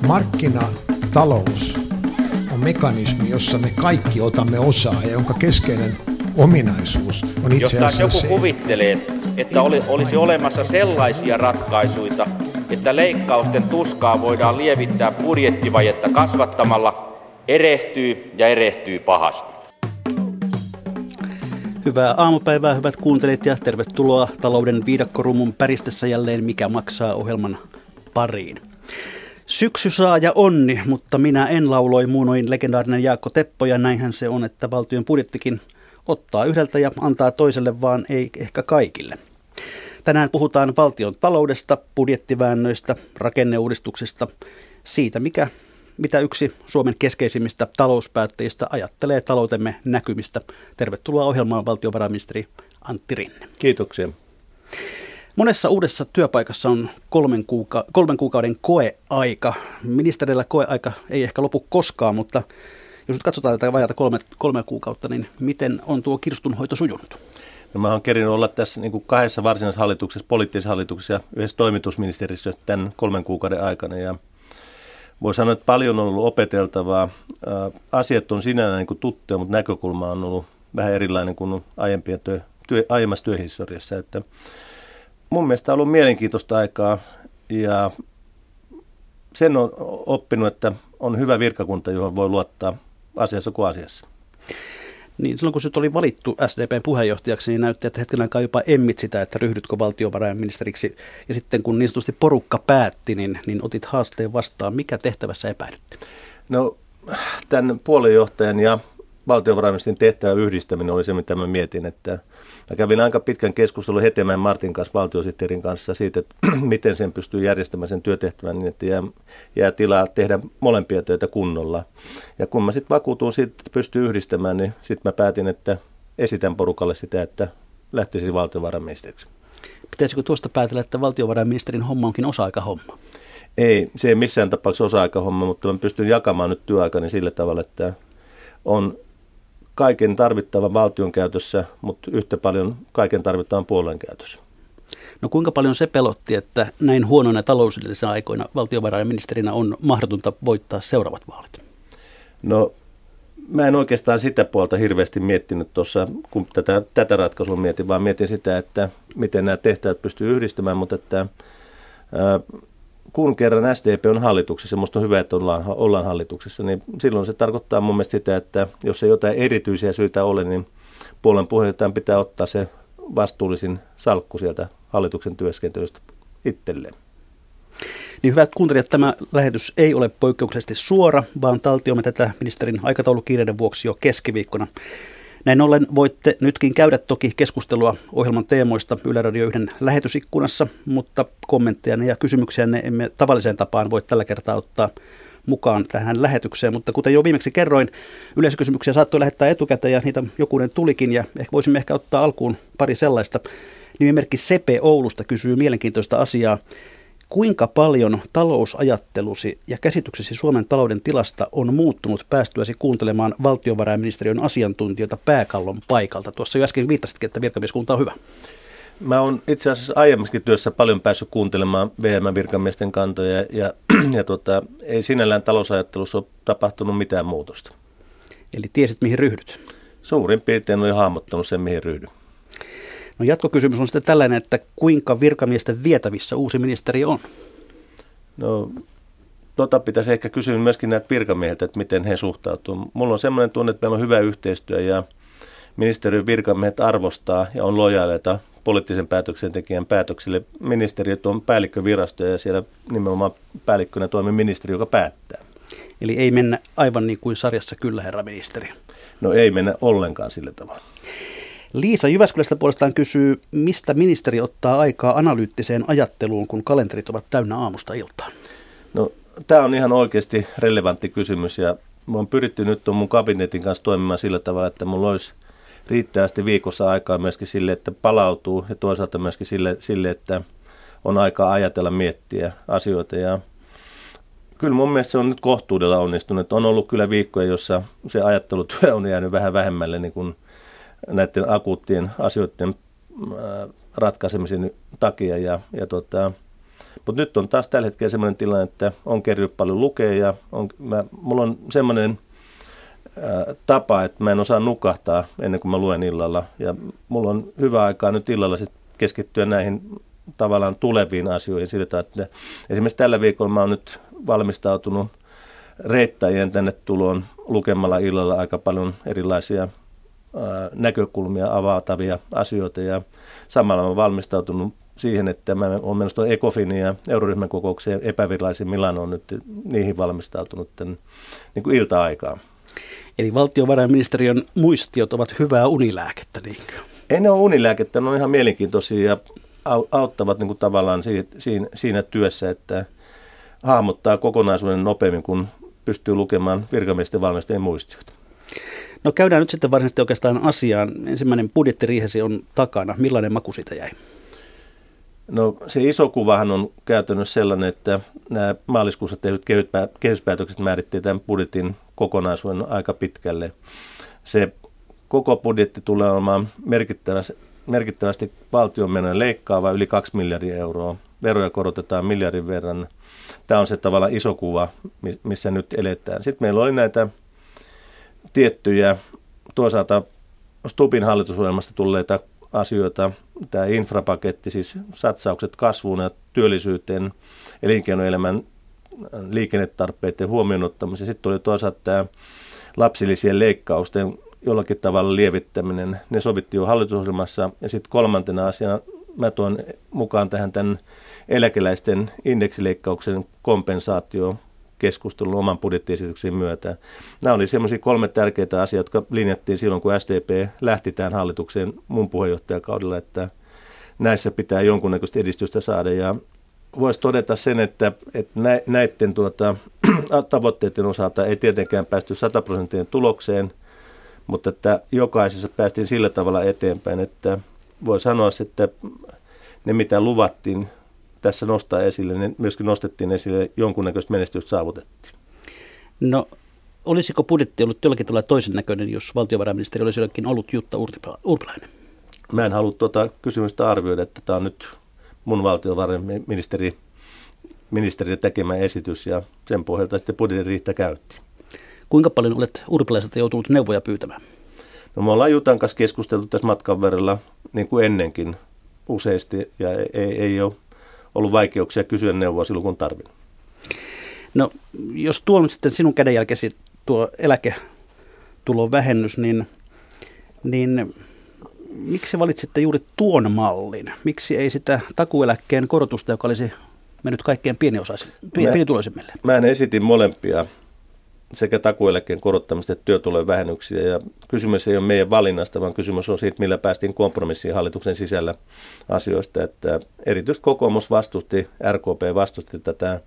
Markkinatalous on mekanismi, jossa me kaikki otamme osaa ja jonka keskeinen ominaisuus on itse asiassa jos joku kuvittelee, että olisi olemassa sellaisia ratkaisuja, että leikkausten tuskaa voidaan lievittää budjettivajetta kasvattamalla, erehtyy pahasti. Hyvää aamupäivää, hyvät kuuntelijat, ja tervetuloa talouden viidakkorumun päristessä jälleen Mikä maksaa -ohjelman pariin. Syksy saa ja onni, mutta minä en, lauloi muunoin legendaarinen Jaakko Teppo, ja näinhän se on, että valtion budjettikin ottaa yhdeltä ja antaa toiselle, vaan ei ehkä kaikille. Tänään puhutaan valtion taloudesta, budjettiväännöistä, rakenneuudistuksista, siitä mitä yksi Suomen keskeisimmistä talouspäättäjistä ajattelee taloutemme näkymistä. Tervetuloa ohjelmaan valtiovarainministeri Antti Rinne. Kiitoksia. Monessa uudessa työpaikassa on kolmen kuukauden koeaika. Ministerillä koeaika ei ehkä lopu koskaan, mutta jos nyt katsotaan tätä vajaata kolme kuukautta, niin miten on tuo kirstunhoito sujunut? No, mä oon kerinyt olla tässä niin kuin kahdessa varsinaisessa hallituksessa, poliittisessa hallituksessa ja yhdessä toimitusministeriössä tämän 3 kuukauden aikana. Ja voi sanoa, että paljon on ollut opeteltavaa. Asiat on sinänsä niin kuin tuttuja, mutta näkökulma on ollut vähän erilainen kuin aiemmassa työhistoriassa. Että mun mielestä on ollut mielenkiintoista aikaa ja sen on oppinut, että on hyvä virkakunta, johon voi luottaa asiassa kuin asiassa. Niin, silloin kun sinut oli valittu SDPn puheenjohtajaksi, niin näytti, että hetken aikaa jopa emmit sitä, että ryhdytkö valtiovarainministeriksi. Ja sitten kun niin sanotusti porukka päätti, niin otit haasteen vastaan. Mikä tehtävässä epäilytti? No, tämän puoluejohtajan ja valtiovarainministerin tehtävän yhdistäminen oli se, mitä mä mietin. Että mä kävin aika pitkän keskustelun Hetemäen Martin kanssa, valtiosihteerin kanssa, siitä, että miten sen pystyy järjestämään sen työtehtävän niin, että jää tilaa tehdä molempia töitä kunnolla. Ja kun mä sitten vakuutuin siitä, että pystyy yhdistämään, niin sitten mä päätin, että esitän porukalle sitä, että lähtisin valtiovarainministeriksi. Pitäisikö tuosta päätellä, että valtiovarainministerin homma onkin osa-aikahomma? Ei, se ei missään tapauksessa osa-aikahomma, mutta mä pystyn jakamaan nyt työaikani sillä tavalla, että on kaiken tarvittavan valtion käytössä, mutta yhtä paljon kaiken tarvittavan puolueen käytössä. No kuinka paljon se pelotti, että näin huonoina taloudellisina aikoina valtiovarainministerinä on mahdotonta voittaa seuraavat vaalit? No mä en oikeastaan sitä puolta hirveästi miettinyt tuossa, kun tätä ratkaisua mietin, vaan mietin sitä, että miten nämä tehtävät pystyy yhdistämään, mutta että kun kerran SDP on hallituksessa, musta on hyvä, että ollaan hallituksessa, niin silloin se tarkoittaa mun mielestä sitä, että jos ei jotain erityisiä syitä ole, niin puolueen puheenjohtajan pitää ottaa se vastuullisin salkku sieltä hallituksen työskentelystä itselleen. Niin hyvät kuuntelijat, tämä lähetys ei ole poikkeuksellisesti suora, vaan taltioimme tätä ministerin aikataulukiireiden vuoksi jo keskiviikkona. Näin ollen voitte nytkin käydä toki keskustelua ohjelman teemoista Yle Radio 1 lähetysikkunassa, mutta kommenttejanne ja kysymyksiänne emme tavalliseen tapaan voi tällä kertaa ottaa mukaan tähän lähetykseen. Mutta kuten jo viimeksi kerroin, yleisökysymyksiä saattoi lähettää etukäteen ja niitä jokunen tulikin, ja voisimme ehkä ottaa alkuun pari sellaista. Nimimerkki Sepe Oulusta kysyy mielenkiintoista asiaa. Kuinka paljon talousajattelusi ja käsityksesi Suomen talouden tilasta on muuttunut päästyäsi kuuntelemaan valtiovarainministeriön asiantuntijoita pääkallon paikalta? Tuossa jo äsken viittasitkin, että virkamieskunta on hyvä. Mä oon itse asiassa aiemminkin työssä paljon päässyt kuuntelemaan VM-virkamiesten kantoja ja ei sinällään talousajattelussa ole tapahtunut mitään muutosta. Eli tiesit, mihin ryhdyt? Suurin piirtein olen jo hahmottanut sen, mihin ryhdyn. No jatkokysymys on sitten tällainen, että kuinka virkamiesten vietävissä uusi ministeri on? No pitäisi ehkä kysyä myöskin näitä virkamiehiltä, että miten he suhtautuvat. Mulla on semmoinen tunne, että meillä on hyvä yhteistyö ja ministeriön virkamiehet arvostaa ja on lojaaleita poliittisen päätöksentekijän päätöksille. Ministeriöt on päällikkövirastoja ja siellä nimenomaan päällikkönä toimii ministeri, joka päättää. Eli ei mennä aivan niin kuin sarjassa Kyllä herra ministeri. No ei mennä ollenkaan sillä tavalla. Liisa Jyväskylästä puolestaan kysyy, mistä ministeri ottaa aikaa analyyttiseen ajatteluun, kun kalenterit ovat täynnä aamusta iltaan? No tämä on ihan oikeasti relevantti kysymys ja mä oon pyritty nyt mun kabinetin kanssa toimimaan sillä tavalla, että mulla olisi riittävästi viikossa aikaa myöskin sille, että palautuu ja toisaalta myöskin sille että on aikaa ajatella, miettiä asioita ja kyllä mun mielestä se on nyt kohtuudella onnistunut. On ollut kyllä viikkoja, jossa se ajattelutyö on jäänyt vähän vähemmälle niin kuin näiden akuuttien asioiden ratkaisemisen takia. Mutta nyt on taas tällä hetkellä sellainen tilanne, että on kerrynyt paljon lukea ja mulla on semmoinen tapa, että mä en osaa nukahtaa ennen kuin mä luen illalla. Ja mulla on hyvä aikaa nyt illalla sit keskittyä näihin tavallaan tuleviin asioihin. Sillä, että esimerkiksi tällä viikolla mä oon nyt valmistautunut reittäjien tänne tuloon lukemalla illalla aika paljon erilaisia näkökulmia avaatavia asioita. Ja samalla mä oon valmistautunut siihen, että mä oon menossa tuon ECOFINin ja euroryhmän kokoukseen epävirallisiin Milanoon nyt niihin valmistautunut tämän, niin kuin ilta-aikaan. Eli valtiovarainministeriön muistiot ovat hyvää unilääkettä, niinkö? Ei ne ole unilääkettä, ne on ihan mielenkiintoisia ja auttavat niin kuin tavallaan siinä työssä, että hahmottaa kokonaisuuden nopeammin, kun pystyy lukemaan virkamiesten valmistajien muistiot. No käydään nyt sitten varsinaisesti oikeastaan asiaan. Ensimmäinen budjettiriihesi on takana. Millainen maku siitä jäi? No se iso kuvahan on käytännössä sellainen, että nämä maaliskuussa tehdyt kehyspäätökset määrittiin tämän budjetin kokonaisuuden aika pitkälle. Se koko budjetti tulee olemaan merkittävästi valtion menojen leikkaava yli 2 miljardia euroa. Veroja korotetaan miljardin verran. Tämä on se tavallaan iso kuva, missä nyt eletään. Sitten meillä oli näitä tiettyjä toisaalta Stubbin hallitusohjelmasta tulleita asioita, tämä infrapaketti, siis satsaukset kasvuun ja työllisyyteen, elinkeinoelämän liikennetarpeiden huomioon ottamisen. Sitten tuli toisaalta tämä lapsilisien leikkausten jollakin tavalla lievittäminen. Ne sovittiin jo hallitusohjelmassa. Ja sitten kolmantena asiana mä tuon mukaan tähän tämän eläkeläisten indeksileikkauksen kompensaatio keskustelun oman budjettiesityksen myötä. Nämä oli semmoisia 3 tärkeitä asiaa, jotka linjattiin silloin, kun SDP lähti tähän hallitukseen mun puheenjohtajakaudella, että näissä pitää jonkunnäköistä edistystä saada. Ja voisi todeta sen, että näiden tavoitteiden osalta ei tietenkään päästy 100% tulokseen, mutta että jokaisessa päästiin sillä tavalla eteenpäin, että voi sanoa, että ne mitä luvattiin tässä nostaa esille, niin myöskin nostettiin esille, jonkunnäköistä menestystä saavutettiin. No, olisiko budjetti ollut jollakin tavalla toisen näköinen, jos valtiovarainministeri olisi jollakin ollut Jutta Urpilainen? Mä en halua kysymystä arvioida, että tämä on nyt mun valtiovarainministeri tekemä esitys ja sen pohjalta sitten budjetin riihtä käytti. Kuinka paljon olet Urpilaiselta joutunut neuvoja pyytämään? No me ollaan Jutan kanssa keskusteltu tässä matkan varrella niin kuin ennenkin useasti ja ei ole ollut vaikeuksia kysyä neuvoa silloin, kun tarvin. No, jos tuo nyt sitten sinun kädenjälkesi tuo eläketulon vähennys, niin miksi valitsitte juuri tuon mallin? Miksi ei sitä takuueläkkeen korotusta, joka olisi mennyt kaikkein pienituloisimmille? Mä esitin molempia, sekä takuueläkkeen korottamista että työtulojen vähennyksiä. Ja kysymys ei ole meidän valinnasta, vaan kysymys on siitä, millä päästiin kompromissiin hallituksen sisällä asioista. Että erityisesti kokoomus vastusti, RKP vastusti tätä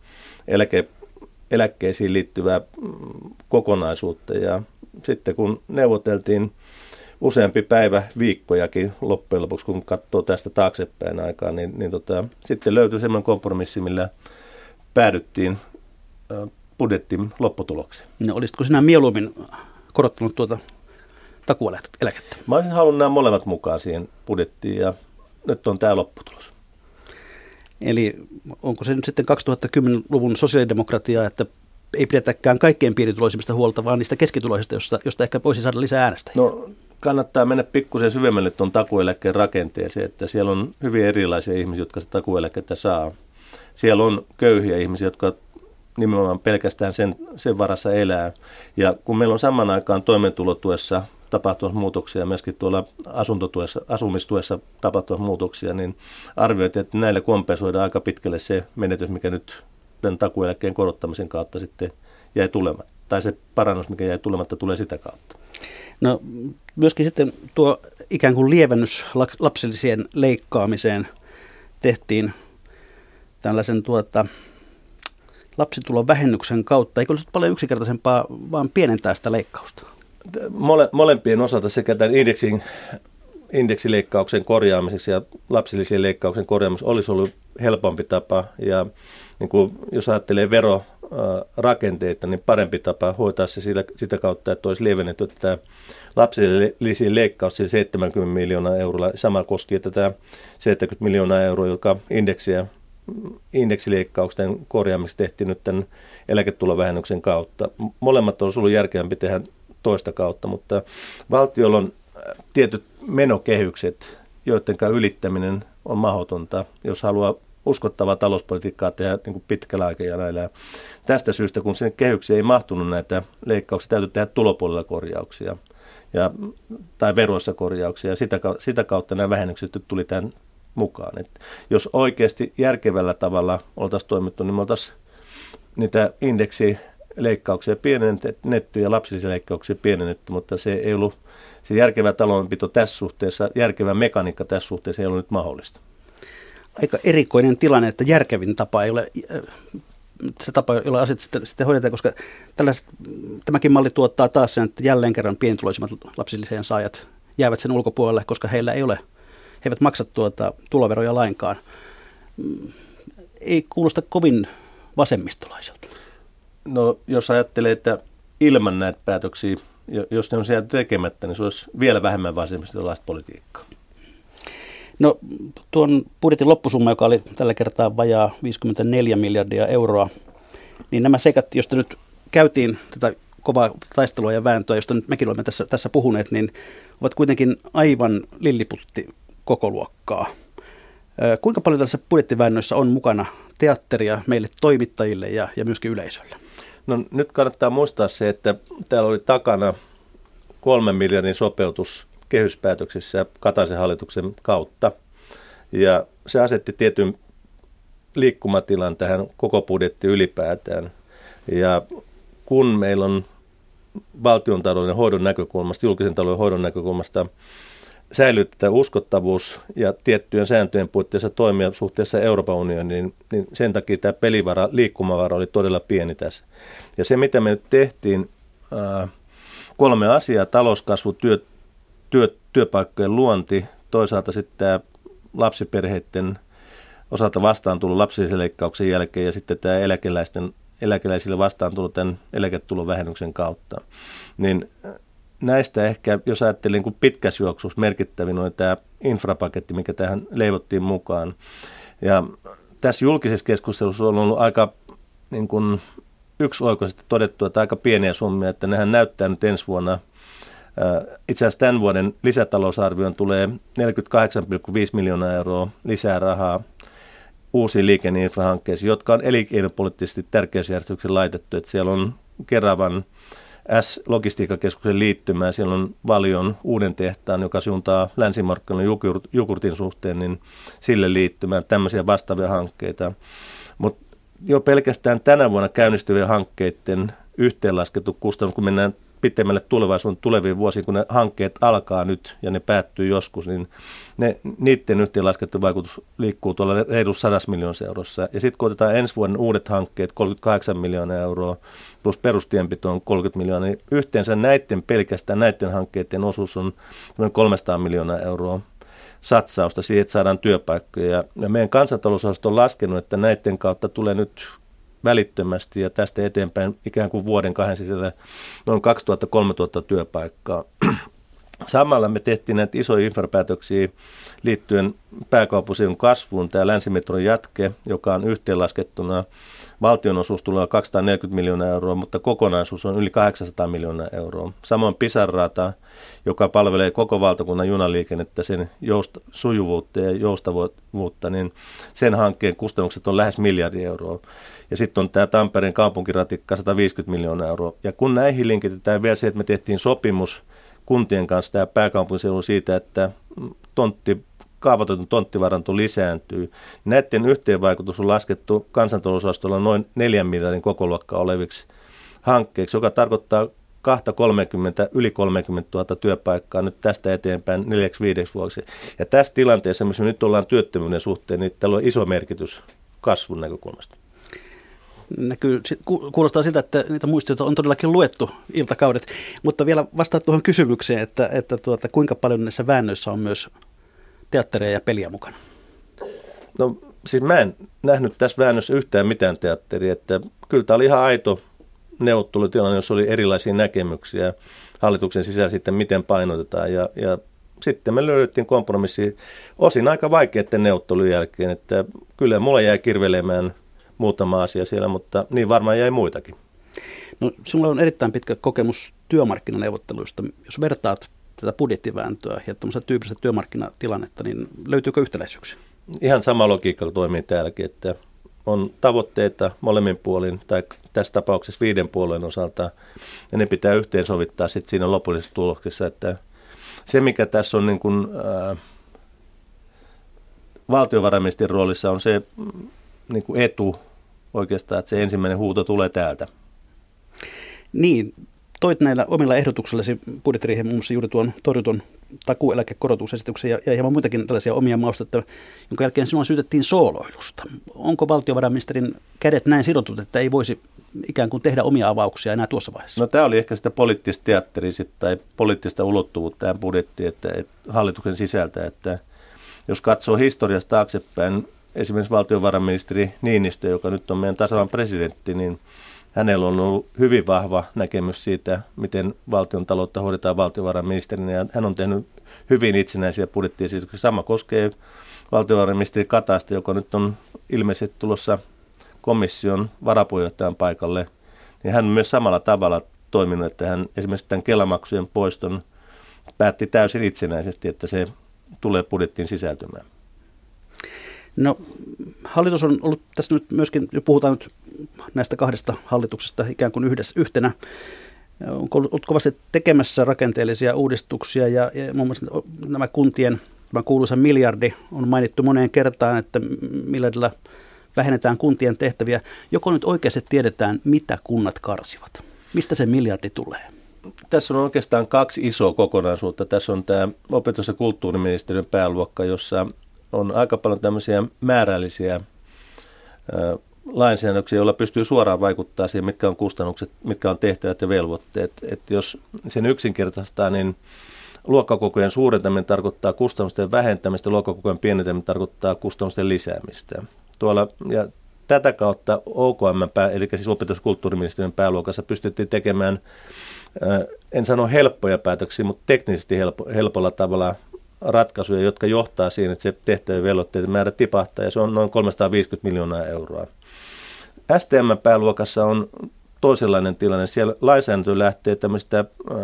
eläkkeisiin liittyvää kokonaisuutta. Ja sitten kun neuvoteltiin useampi päivä, viikkojakin loppujen lopuksi, kun katsoo tästä taaksepäin aikaa, niin sitten löytyi sellainen kompromissi, millä päädyttiin budjettin lopputulokseen. No, olisitko sinä mieluummin korottanut tuota takuueläkettä? Mä olisin halunnut nämä molemmat mukaan siihen budjettiin ja nyt on tämä lopputulos. Eli onko se nyt sitten 2010-luvun sosiaalidemokratia, että ei pidetäkään kaikkein pienituloisimmista huolta, vaan niistä keskituloisista, josta ehkä voisi saada lisää äänestäjiä? No, kannattaa mennä pikkusen syvemmälle tuon takuueläkkeen rakenteeseen, että siellä on hyvin erilaisia ihmisiä, jotka sitä takuueläkettä saa. Siellä on köyhiä ihmisiä, jotka nimenomaan pelkästään sen varassa elää. Ja kun meillä on saman aikaan toimeentulotuessa tapahtunut muutoksia ja myöskin tuolla asumistuessa tapahtunut muutoksia, niin arvioitiin, että näillä kompensoidaan aika pitkälle se menetys, mikä nyt tämän takuueläkkeen korottamisen kautta sitten jäi tulematta. Tai se parannus, mikä jäi tulematta, tulee sitä kautta. No myöskin sitten tuo ikään kuin lievennys lapsilisien leikkaamiseen tehtiin tällaisen lapsitulon vähennyksen kautta. Eikö olisi paljon yksinkertaisempaa vaan pienentää sitä leikkausta? Molempien osalta sekä tämän indeksileikkauksen korjaamiseksi ja lapsilisien leikkauksen korjaamiseksi olisi ollut helpompi tapa. Ja niin kuin, jos ajattelee verorakenteita, niin parempi tapa hoitaa se sitä kautta, että olisi lievennetty tätä lapsilisien leikkaus 70 miljoonaa eurolla. Sama koskee tätä 70 miljoonaa euroa, joka indeksiä indeksileikkausten korjaamista tehtiin nyt tämän eläketulovähennyksen kautta. Molemmat olisi ollut järkevämpi tehdä toista kautta, mutta valtiolla on tietyt menokehykset, joiden ylittäminen on mahdotonta, jos haluaa uskottavaa talouspolitiikkaa tehdä niin kuin pitkällä aikajänällä. Tästä syystä, kun sinne kehyksiin ei mahtunut näitä leikkauksia, täytyy tehdä tulopuolella korjauksia tai veroissa korjauksia. Sitä kautta nämä vähennykset tuli tämän mukaan. Et jos oikeasti järkevällä tavalla oltaisiin toimittu, niin me oltaisiin niitä indeksileikkauksia pienennetty ja lapsilisäleikkauksia pienennetty, mutta se ei ollut se järkevä taloudenpito tässä suhteessa, järkevä mekaniikka tässä suhteessa ei ollut nyt mahdollista. Aika erikoinen tilanne, että järkevin tapa ei ole se tapa, jolla asiat sitten hoidetaan, koska tämäkin malli tuottaa taas sen, että jälleen kerran pienituloisimmat lapsilisien saajat jäävät sen ulkopuolelle, koska he eivät maksa tuloveroja lainkaan. Ei kuulosta kovin vasemmistolaiselta. No jos ajattelee, että ilman näitä päätöksiä, jos ne on sieltä tekemättä, niin se olisi vielä vähemmän vasemmistolaista politiikkaa. No tuon budjetin loppusumma, joka oli tällä kertaa vajaa 54 miljardia euroa, niin nämä seikat, joista nyt käytiin tätä kovaa taistelua ja vääntöä, josta nyt mekin olemme tässä puhuneet, niin ovat kuitenkin aivan lilliputti kokoluokkaa. Kuinka paljon tässä budjettiväännöissä on mukana teatteria meille toimittajille ja myöskin yleisölle? No nyt kannattaa muistaa se, että täällä oli takana 3 miljardin sopeutus kehyspäätöksissä Kataisen hallituksen kautta. Ja se asetti tietyn liikkumatilan tähän koko budjettiin ylipäätään. Ja kun meillä on valtiontalouden hoidon näkökulmasta, julkisen talouden hoidon näkökulmasta säilyttää uskottavuus ja tiettyjen sääntöjen puitteissa toimia suhteessa Euroopan unioniin, niin sen takia tämä liikkumavara oli todella pieni tässä. Ja se, mitä me nyt tehtiin, 3 asiaa, talouskasvu, työpaikkojen luonti, toisaalta sitten tämä lapsiperheiden osalta vastaan tullut lapsilisäleikkauksen jälkeen ja sitten tämä eläkeläisille vastaan tullut tämän eläketulovähennyksen kautta. Niin näistä ehkä, jos ajattelin niin pitkässä juoksussa merkittävin on tämä infrapaketti, mikä tähän leivottiin mukaan. Ja tässä julkisessa keskustelussa on ollut aika niin kuin yksioikoisesti todettu, että aika pieniä summia, että nehän näyttää nyt ensi vuonna. Itse asiassa tämän vuoden lisätalousarvioon tulee 48,5 miljoonaa euroa lisää rahaa uusiin liikenneinfrahankkeisiin, jotka on elinkeinopoliittisesti tärkeysjärjestyksen laitettu. Että siellä on Keravan S-logistiikkakeskuksen liittymää, siellä on Valion uuden tehtaan, joka suuntaa länsimarkkinoille jogurtin suhteen, niin sille liittymään tämmöisiä vastaavia hankkeita. Mutta jo pelkästään tänä vuonna käynnistyvien hankkeiden yhteenlaskettu kustannus, kun mennään pitemmälle tulevaisuuden tuleviin vuosiin, kun ne hankkeet alkaa nyt ja ne päättyy joskus, niin niiden yhteenlaskettu vaikutus liikkuu tuolla reilussa 100 miljoonassa eurossa. Ja sitten kun otetaan ensi vuoden uudet hankkeet, 38 miljoonaa euroa, plus perustienpito on 30 miljoonaa, niin yhteensä pelkästään näiden hankkeiden osuus on 300 miljoonaa euroa satsausta siihen, että saadaan työpaikkoja. Ja meidän kansantalousosasto on laskenut, että näiden kautta tulee nyt välittömästi ja tästä eteenpäin ikään kuin vuoden 2 sisällä noin 2000-3000 työpaikkaa. Samalla me tehtiin näitä isoja infrapäätöksiä liittyen pääkaupunkiseudun kasvuun. Tämä länsimetron jatke, joka on yhteenlaskettuna valtionosuus tulee 240 miljoonaa euroa, mutta kokonaisuus on yli 800 miljoonaa euroa. Samoin Pisarrata, joka palvelee koko valtakunnan junaliikennettä, sen sujuvuutta ja joustavuutta, niin sen hankkeen kustannukset on lähes miljardi euroa. Ja sitten on tämä Tampereen kaupunkiratikka 150 miljoonaa euroa. Ja kun näihin linkitetään vielä se, että me tehtiin sopimus kuntien kanssa tämä pääkaupunkiseudun siitä, että kaavoitetun tonttivaranto lisääntyy. Näiden yhteenvaikutus on laskettu kansantalousosastolla noin 4 miljardin kokoluokkaa oleviksi hankkeiksi, joka tarkoittaa yli 30 000 työpaikkaa nyt tästä eteenpäin 4-5 vuodeksi. Ja tässä tilanteessa, missä me nyt ollaan työttömyyden suhteen, niin tällä on iso merkitys kasvun näkökulmasta. Kuulostaa siltä, että niitä muistioita on todellakin luettu iltakaudet, mutta vielä vastaa tuohon kysymykseen, että kuinka paljon näissä väännöissä on myös teatteria ja peliä mukana? No siis mä en nähnyt tässä väännössä yhtään mitään teatteria, että kyllä tämä oli ihan aito neuvottelutilanne, jossa oli erilaisia näkemyksiä hallituksen sisällä sitten, miten painotetaan ja sitten me löydettiin kompromissi osin aika vaikeiden neuvottelun jälkeen, että kyllä mulla jäi kirvelemään muutama asia siellä, mutta niin varmaan jäi muitakin. No, sinulla on erittäin pitkä kokemus työmarkkinaneuvotteluista. Jos vertaat tätä budjettivääntöä ja tämmöistä tyypillistä työmarkkinatilannetta, niin löytyykö yhtäläisyyksiä? Ihan sama logiikka toimii täälläkin, että on tavoitteita molemmin puolin, tai tässä tapauksessa 5 puolueen osalta, ja ne pitää yhteensovittaa sitten siinä lopullisessa tuloksessa, että se, mikä tässä on niin kuin, valtiovarainministerin roolissa, on se niin kuin etu oikeastaan, että se ensimmäinen huuto tulee täältä. Niin, toit näillä omilla ehdotuksillasi budjettiriihen muun muassa juuri tuon torjutun takuueläkekorotusesityksen ja hieman muitakin tällaisia omia maustetta, jonka jälkeen sinua syytettiin sooloilusta. Onko valtiovarainministerin kädet näin sidotut, että ei voisi ikään kuin tehdä omia avauksia enää tuossa vaiheessa? No tämä oli ehkä sitä poliittista teatteria tai poliittista ulottuvuutta tähän budjettiin, että hallituksen sisältä, että jos katsoo historiasta taaksepäin, esimerkiksi valtiovarainministeri Niinistö, joka nyt on meidän tasavallan presidentti, niin hänellä on ollut hyvin vahva näkemys siitä, miten valtion taloutta hoidetaan valtiovarainministerinä, ja hän on tehnyt hyvin itsenäisiä budjettiesityksiä. Sama koskee valtiovarainministeri Kataista, joka nyt on ilmeisesti tulossa komission varapuheenjohtajan paikalle, niin hän on myös samalla tavalla toiminut, että hän esimerkiksi tämän Kela-maksujen poiston päätti täysin itsenäisesti, että se tulee budjettiin sisältymään. No, hallitus on ollut tässä nyt myöskin, puhutaan nyt näistä 2 hallituksesta ikään kuin yhtenä. On ollut kovasti tekemässä rakenteellisia uudistuksia ja muun muassa nämä kuntien, tämä kuuluisa miljardi on mainittu moneen kertaan, että miljardilla vähennetään kuntien tehtäviä. Joko nyt oikeasti tiedetään, mitä kunnat karsivat? Mistä se miljardi tulee? Tässä on oikeastaan 2 isoa kokonaisuutta. Tässä on tämä opetus- ja kulttuuriministeriön pääluokka, jossa on aika paljon tämmöisiä määrällisiä lainsäädäntöksiä, joilla pystyy suoraan vaikuttaa siihen, mitkä on kustannukset, mitkä on tehtävät ja velvoitteet. Että jos sen yksinkertaistaa, niin luokkakokojen suurentaminen tarkoittaa kustannusten vähentämistä, luokkakokojen pienentäminen tarkoittaa kustannusten lisäämistä. Ja tätä kautta OKM, eli siis opetus- ja kulttuuriministeriön pääluokassa, pystyttiin tekemään, en sano helppoja päätöksiä, mutta teknisesti helpolla tavalla ratkaisuja, jotka johtaa siihen, että se tehtävien velvoitteiden määrä tipahtaa, ja se on noin 350 miljoonaa euroa. STM-pääluokassa on toisenlainen tilanne. Siellä lainsäädäntö lähtee tämmöistä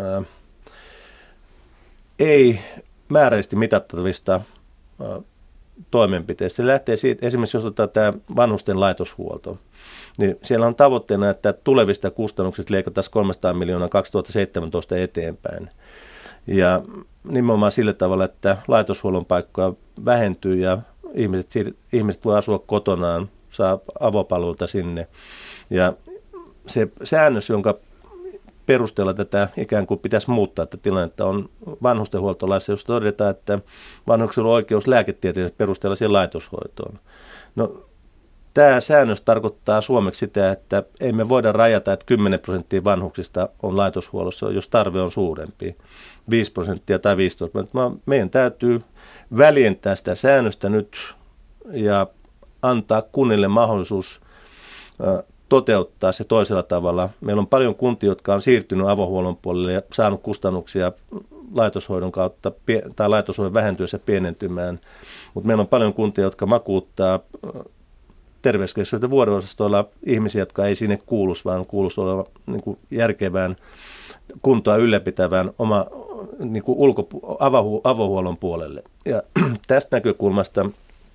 ei määrällisesti mitattavista toimenpiteistä. Se lähtee siitä, esimerkiksi jos otetaan tämä vanhusten laitoshuolto, niin siellä on tavoitteena, että tulevista kustannuksista leikataan 300 miljoonaa 2017 eteenpäin. Ja nimenomaan sillä tavalla, että laitoshuollon paikkoja vähentyy ja ihmiset voi asua kotonaan, saa avopalveluita sinne. Ja se säännös, jonka perusteella tätä ikään kuin pitäisi muuttaa tätä tilannetta, on vanhustenhuoltolaissa, jossa todetaan, että vanhuksella on oikeus lääketieteellisellä perusteella siihen laitoshoitoon. No, tämä säännös tarkoittaa suomeksi sitä, että ei me voida rajata, että 10% vanhuksista on laitoshuollossa, jos tarve on suurempi, 5% tai 15%. Meidän täytyy väljentää sitä säännöstä nyt ja antaa kunnille mahdollisuus toteuttaa se toisella tavalla. Meillä on paljon kuntia, jotka on siirtynyt avohuollon puolelle ja saanut kustannuksia laitoshoidon kautta tai laitoshoidon vähentyessä pienentymään, mutta meillä on paljon kuntia, jotka makuuttaa terveyskeskusten vuodeosastoilla ihmisiä, jotka ei sinne kuuluisi, vaan kuuluisi olla niin kuin järkevään kuntoa ylläpitävään niin kuin avohuollon puolelle. Ja tästä näkökulmasta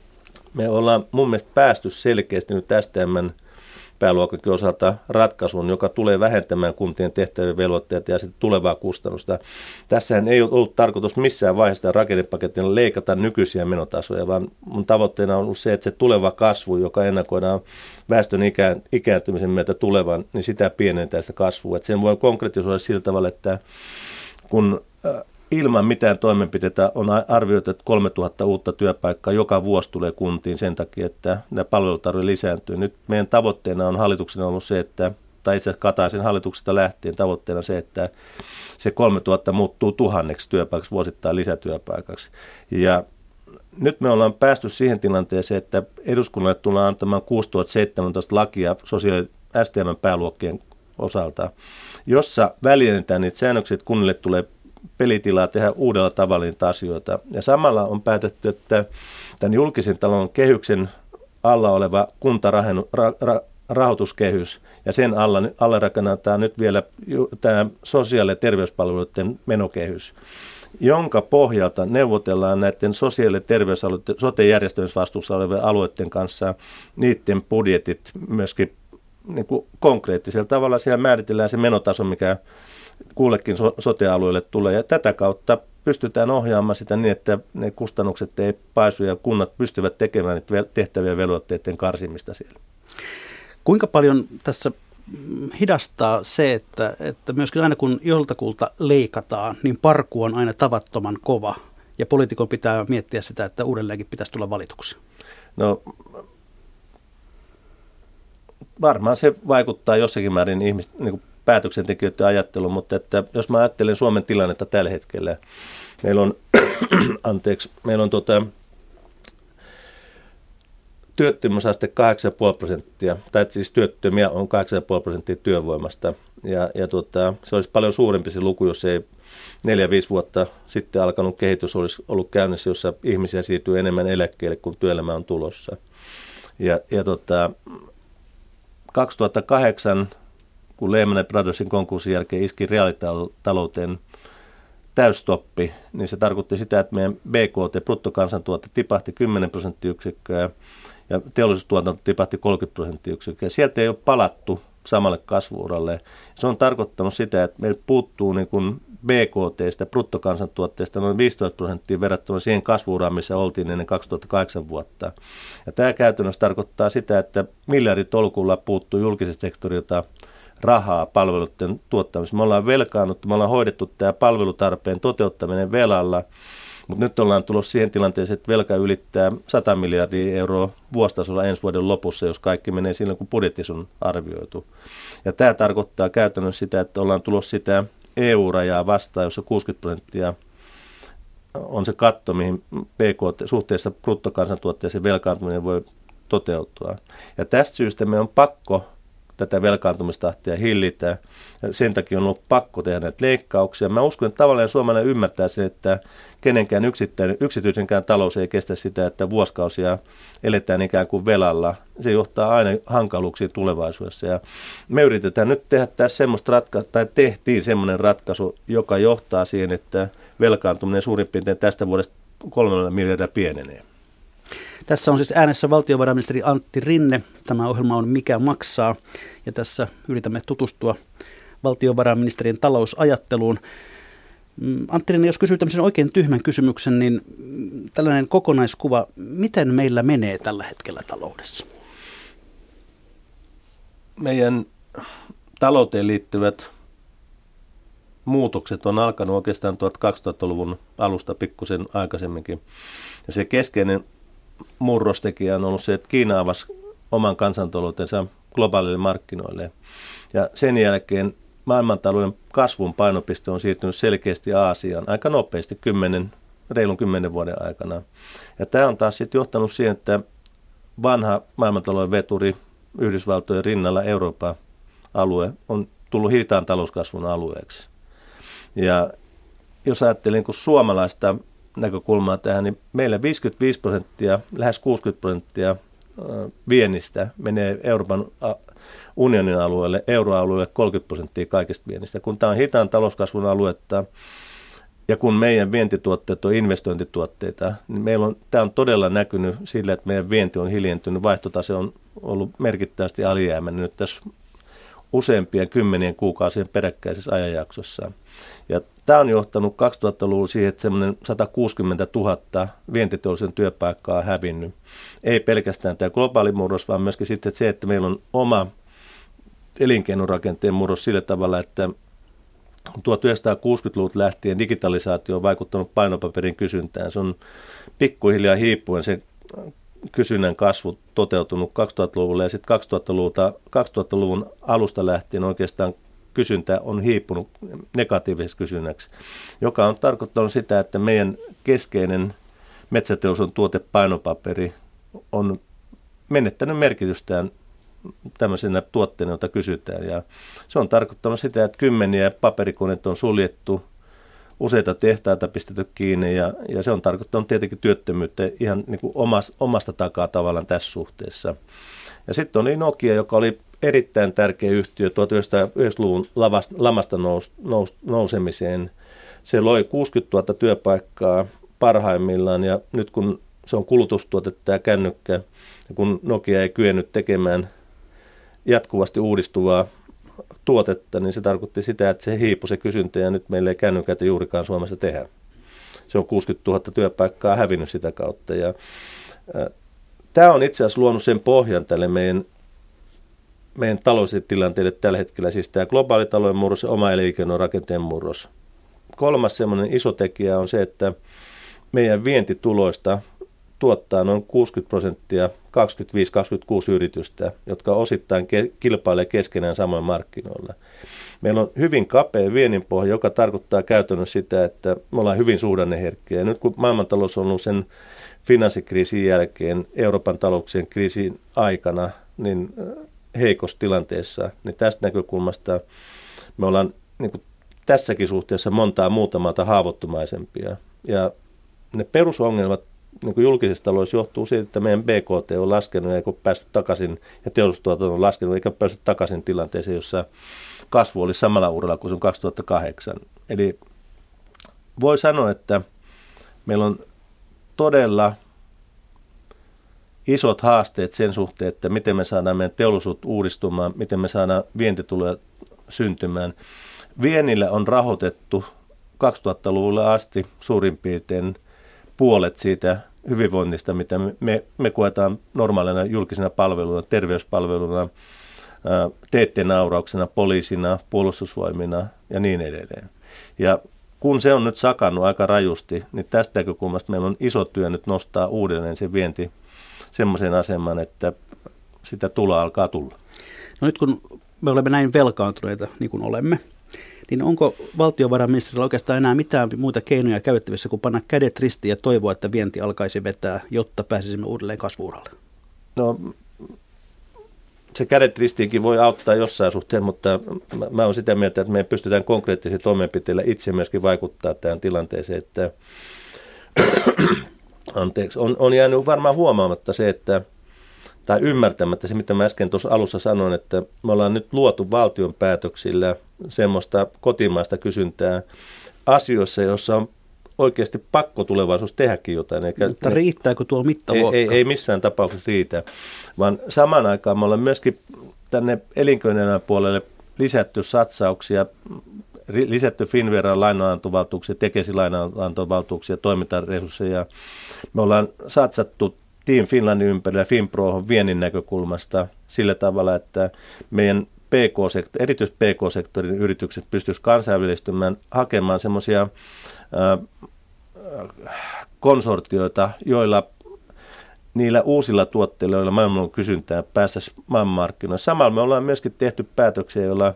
me ollaan mun mielestä päästy selkeästi nyt STM:n pääluokakin osalta ratkaisuun, joka tulee vähentämään kuntien tehtävien velvoitteita ja sitten tulevaa kustannusta. Tässähän ei ollut tarkoitus missään vaiheessa rakennepaketin leikata nykyisiä menotasoja, vaan mun tavoitteena on ollut se, että se tuleva kasvu, joka ennakoidaan väestön ikääntymisen myötä tulevan, niin sitä pienentää sitä kasvua. Että sen voi konkretisoida sillä tavalla, että kun ilman mitään toimenpiteitä on arvioitu, että 3000 uutta työpaikkaa joka vuosi tulee kuntiin sen takia, että nämä palvelutarve lisääntyy. Nyt meidän tavoitteena on hallituksena ollut se, että, tai itse asiassa Kataisen hallituksesta lähtien tavoitteena se, että se 3000 muuttuu 1000 työpaikaksi vuosittain lisätyöpaikaksi. Ja nyt me ollaan päästy siihen tilanteeseen, että eduskunnalle tullaan antamaan 6017 lakia STM:n pääluokkien osalta, jossa väljennetään niitä säännöksiä, että kunnille tulee pelitilaa tehdä uudella tavalla niitä asioita. Ja samalla on päätetty, että tämän julkisen talouden kehyksen alla oleva kuntarahoituskehys ja sen alle rakennetaan nyt vielä tämä sosiaali- ja terveyspalveluiden menokehys, jonka pohjalta neuvotellaan näiden sosiaali- ja terveysalueiden, sote-järjestämisvastuussa olevien alueiden kanssa niiden budjetit myöskin niin kuin konkreettisella tavalla. Siellä määritellään se menotaso, mikä kullekin sote-alueelle tulee, ja tätä kautta pystytään ohjaamaan sitä niin, että ne kustannukset ei paisu ja kunnat pystyvät tekemään niitä tehtäviä velvoitteiden karsimista siellä. Kuinka paljon tässä hidastaa se, että myöskin aina kun joltakulta leikataan, niin parku on aina tavattoman kova ja poliitikon pitää miettiä sitä, että uudelleenkin pitäisi tulla valituksi? No varmaan se vaikuttaa jossakin määrin niin päätöksentekijöiden ajatteluun, mutta että jos mä ajattelen Suomen tilannetta tällä hetkellä, meillä on, työttömyysaste 8,5%, tai siis työttömiä on 8,5% työvoimasta, ja se olisi paljon suurempi se luku, jos ei 4-5 vuotta sitten alkanut kehitys olisi ollut käynnissä, jossa ihmisiä siirtyy enemmän eläkkeelle, kun työelämä on tulossa. 2008, kun Lehman Brothersin konkurssin jälkeen iski reaalitalouteen täystoppi, niin se tarkoitti sitä, että meidän BKT, bruttokansantuote, tipahti 10% ja teollisuustuotanto tipahti 30%. Sieltä ei ole palattu samalle kasvu-uralle. Se on tarkoittanut sitä, että meillä puuttuu niin kuin BKT:stä, bruttokansantuotteesta noin 15% verrattuna siihen kasvu-uraan, missä oltiin ennen 2008 vuotta. Ja tämä käytännössä tarkoittaa sitä, että miljarditolkulla puuttuu julkisesta sektorilta rahaa palveluiden tuottamiseen. Me ollaan velkaannuttu, me ollaan hoidettu tämä palvelutarpeen toteuttaminen velalla, mutta nyt ollaan tulossa siihen tilanteeseen, että velka ylittää 100 miljardia euroa vuositasolla ensi vuoden lopussa, jos kaikki menee silloin, kun budjetissa on arvioitu. Ja tämä tarkoittaa käytännössä sitä, että ollaan tulossa sitä EU-rajaa vastaan, jossa 60% on se katto, mihin BKT suhteessa bruttokansantuotteeseen velkaantuminen voi toteutua. Ja tästä syystä me on pakko tätä velkaantumistahtia hillitä. Ja sen takia on ollut pakko tehdä näitä leikkauksia. Mä uskon, että tavallaan suomalainen ymmärtää sen, että kenenkään yksityisenkään talous ei kestä sitä, että vuosikausia eletään ikään kuin velalla. Se johtaa aina hankaluuksiin tulevaisuudessa. Ja me yritetään nyt tehdä tässä semmoista ratkaisua, tai tehtiin semmoinen ratkaisu, joka johtaa siihen, että velkaantuminen suurin piirtein tästä vuodesta 3 miljardia pienenee. Tässä on siis äänessä valtiovarainministeri Antti Rinne. Tämä ohjelma on Mikä maksaa, ja tässä yritämme tutustua valtiovarainministerin talousajatteluun. Antti Rinne, jos kysyy tämmöisen oikein tyhmän kysymyksen, niin tällainen kokonaiskuva, miten meillä menee tällä hetkellä taloudessa? Meidän talouteen liittyvät muutokset on alkanut oikeastaan 2000-luvun alusta pikkusen aikaisemminkin, ja se keskeinen murrostekijä on ollut se, että Kiina avasi oman kansantaloutensa globaalille markkinoille. Ja sen jälkeen maailmantalouden kasvun painopiste on siirtynyt selkeästi Aasiaan aika nopeasti, reilun 10 vuoden aikana. Ja tämä on taas sitten johtanut siihen, että vanha maailmantalouden veturi Yhdysvaltojen rinnalla Euroopan alue on tullut hitaan talouskasvun alueeksi. Ja jos ajattelin kun suomalaista näkökulmaa tähän, niin meillä 55%, lähes 60% viennistä menee Euroopan unionin alueelle, euroalueelle 30% kaikista viennistä. Kun tämä on hitaan talouskasvun aluetta ja kun meidän vientituotteet on investointituotteita, niin tämä on todella näkynyt sillä, että meidän vienti on hiljentynyt, vaihtotase on ollut merkittävästi alijäämäinen nyt tässä useampien 10 kuukausien peräkkäisessä ajanjaksossa. Ja tämä on johtanut 2000-luvulla siihen, että semmoinen 160 000 vientiteollisen työpaikkaa on hävinnyt. Ei pelkästään tämä globaali murros, vaan myöskin sitten se, että meillä on oma elinkeinorakenteen murros sillä tavalla, että 1960-luvulta lähtien digitalisaatio on vaikuttanut painopaperin kysyntään. Se on pikkuhiljaa hiipuen se kysynnän kasvu toteutunut 2000-luvulla ja sitten 2000-luvun alusta lähtien oikeastaan kysyntä on hiipunut negatiiviseksi kysynnäksi, joka on tarkoittanut sitä, että meidän keskeinen metsäteollisuuden tuotepainopaperi on menettänyt merkitystään tämmöisenä tuotteena, jota kysytään. Ja se on tarkoittanut sitä, että kymmeniä paperikoneita on suljettu, useita tehtaita pistetty kiinni ja se on tarkoittanut tietenkin työttömyyttä ihan niin kuin omasta takaa tavallaan tässä suhteessa. Ja sitten oli Nokia, joka oli erittäin tärkeä yhtiö 1990-luvun lamasta nousemiseen. Se loi 60 000 työpaikkaa parhaimmillaan ja nyt kun se on kulutustuote tämä kännykkä, ja kun Nokia ei kyennyt tekemään jatkuvasti uudistuvaa tuotetta, niin se tarkoitti sitä, että se hiipui se kysyntä ja nyt meillä ei kännykäitä juurikaan Suomessa tehdä. Se on 60 000 työpaikkaa hävinnyt sitä kautta ja tämä on itse asiassa luonut sen pohjan tälle meidän taloudellisille tilanteille tällä hetkellä, siis tämä globaali talouden murros ja oma elinkeinorakenteen murros. Kolmas semmoinen iso tekijä on se, että meidän vientituloista tuottaa noin 60%, 25-26 yritystä, jotka osittain kilpailee keskenään samoin markkinoilla. Meillä on hyvin kapea viennin pohja, joka tarkoittaa käytännössä sitä, että me ollaan hyvin suhdanneherkkiä. Ja nyt kun maailmantalous on ollut sen finanssikriisin jälkeen, Euroopan talouksien kriisin aikana, niin heikossa tilanteessa, niin tästä näkökulmasta me ollaan niin kuin tässäkin suhteessa montaa muutamalta haavoittumaisempia. Ja ne perusongelmat niin kuin julkisessa taloudessa johtuu siitä, että meidän BKT on laskenut eikä päästy takaisin, ja teollisuustuotanto on laskenut eikä päästy takaisin tilanteeseen, jossa kasvu oli samalla uralla kuin se on 2008. Eli voi sanoa, että meillä on todella isot haasteet sen suhteen, että miten me saadaan meidän teollisuutta uudistumaan, miten me saadaan vientituloja syntymään. Viennillä on rahoitettu 2000-luvulla asti suurin piirtein puolet siitä hyvinvoinnista, mitä me koetaan normaalina julkisena palveluna, terveyspalveluna, teettenaurauksena, poliisina, puolustusvoimina ja niin edelleen. Ja kun se on nyt sakannut aika rajusti, niin tästä näkökulmasta meillä on iso työ nyt nostaa uudelleen se vienti semmoiseen asemaan, että sitä tuloa alkaa tulla. No nyt kun me olemme näin velkaantuneita, niin kuin olemme, niin onko valtiovarainministerillä oikeastaan enää mitään muita keinoja käytettävissä kuin panna kädet ristiin ja toivoa, että vienti alkaisi vetää, jotta pääsisimme uudelleen kasvu-uralle? No se kädet ristiinkin voi auttaa jossain suhteen, mutta mä olen sitä mieltä, että me pystytään konkreettisilla toimenpiteillä itse myöskin vaikuttaa tähän tilanteeseen, että on jäänyt varmaan huomaamatta se, että tai ymmärtämättä se, mitä mä äsken tuossa alussa sanoin, että me ollaan nyt luotu valtion päätöksillä semmoista kotimaista kysyntää asioissa, joissa on oikeasti pakko tulevaisuus tehdäkin jotain. Mutta riittääkö tuo mittaluokka? Ei missään tapauksessa riitä, vaan samaan aikaan me ollaan myöskin tänne elinkeinoelämän puolelle lisätty satsauksia, lisätty Finnveran lainanantovaltuuksia, Tekesin lainanantovaltuuksia, toimintaresursseja. Me ollaan satsattu Team Finlandin ympärillä Finprohon viennin näkökulmasta sillä tavalla, että meidän erityisesti PK-sektorin yritykset pystyisivät kansainvälistymään, hakemaan semmoisia konsortioita, joilla niillä uusilla tuotteilla, joilla maailman kysyntää päästäisiin maailmanmarkkinoille. Samalla me ollaan myöskin tehty päätöksiä, joilla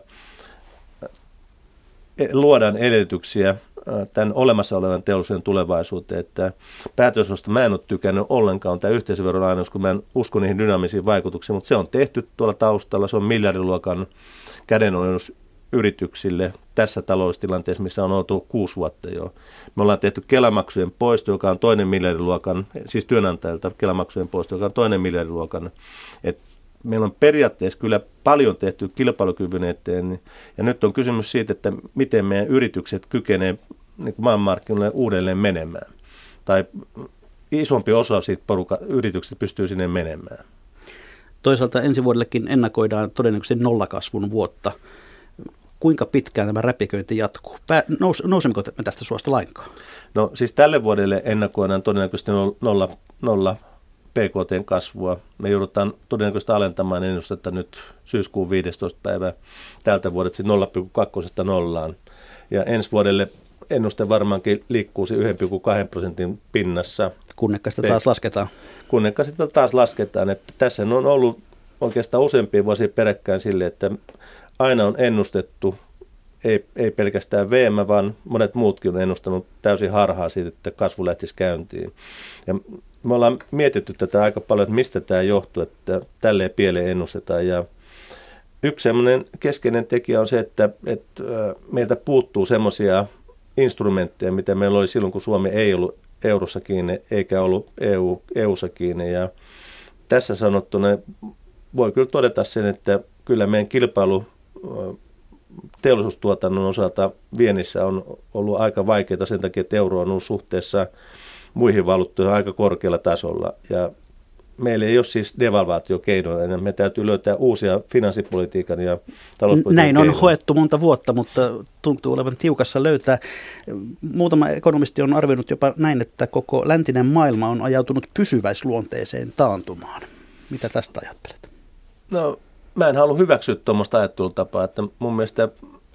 luodaan edellytyksiä tämän olemassa olevan teollisuuden tulevaisuuteen, että päätös, josta mä en ole tykännyt ollenkaan, on tämä yhteisöverolainaus, kun mä en usko niihin dynaamisiin vaikutuksiin, mutta se on tehty tuolla taustalla, se on miljardiluokan kädenojennus yrityksille tässä taloustilanteessa, missä on oltu 6 vuotta jo. Me ollaan tehty Kelamaksujen poisto, joka on toinen miljardiluokan, siis työnantajilta Kelamaksujen poisto, joka on toinen miljardiluokan. Et meillä on periaatteessa kyllä paljon tehty kilpailukyvyn eteen, ja nyt on kysymys siitä, että miten meidän yritykset kykenevät niin maailmanmarkkinoille uudelleen menemään. Tai isompi osa siitä yrityksistä pystyy sinne menemään. Toisaalta ensi vuodellekin ennakoidaan todennäköisesti nollakasvun vuotta. Kuinka pitkään tämä räpiköinti jatkuu? Nousemmeko me tästä suosta lainkaan? No siis tälle vuodelle ennakoidaan todennäköisesti nolla PKT:n kasvua. Me joudutaan todennäköisesti alentamaan ennustetta nyt syyskuun 15. päivä tältä vuodelta 0,2 nollaan. Ja ensi vuodelle ennuste varmaankin liikkuu 1,2% pinnassa. Kunnekka sitä taas lasketaan. Kunnekka sitä taas lasketaan. Että tässä on ollut oikeastaan useampia vuosia peräkkäin sille, että aina on ennustettu, ei pelkästään VM, vaan monet muutkin on ennustanut täysin harhaa siitä, että kasvu lähtisi käyntiin. Ja me ollaan mietitty tätä aika paljon, että mistä tämä johtuu, että tälleen pieleen ennustetaan. Ja yksi semmoinen keskeinen tekijä on se, että meiltä puuttuu semmoisia instrumentteja, mitä meillä oli silloin, kun Suomi ei ollut eurossa kiinni, eikä ollut EU-ssa kiinni. Ja tässä sanottuna voi kyllä todeta sen, että kyllä meidän kilpailu teollisuustuotannon osalta viennissä on ollut aika vaikeaa sen takia, että euro on ollut suhteessa muihin valuuttoihin aika korkealla tasolla. Ja meillä ei ole siis devalvaatiokeinoja, me täytyy löytää uusia finanssipolitiikan ja talouspolitiikan Näin keinoja. on hoettu monta vuotta, mutta tuntuu olevan tiukassa löytää. Muutama ekonomisti on arvioinut jopa näin, että koko läntinen maailma on ajautunut pysyväisluonteeseen taantumaan. Mitä tästä ajattelet? No, mä en halua hyväksyä tuommoista ajattelutapaa, että mun mielestä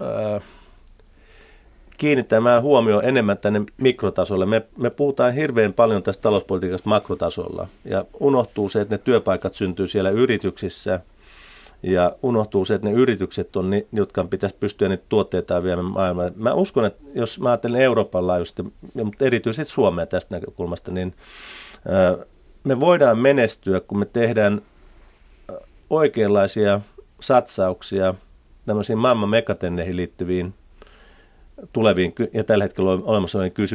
kiinnittämään huomioon enemmän tänne mikrotasolle. Me puhutaan hirveän paljon tästä talouspolitiikasta makrotasolla ja unohtuu se, että ne työpaikat syntyy siellä yrityksissä ja unohtuu se, että ne yritykset on ne, jotka pitäisi pystyä niitä tuotteitaan viemään maailmaan. Mä uskon, että jos mä ajattelen Euroopan laajuisesti, mutta erityisesti Suomea tästä näkökulmasta, niin me voidaan menestyä, kun me tehdään oikeanlaisia satsauksia tämmöisiin maailman megatendeihin liittyviin tuleviin ja tällä hetkellä on olemassa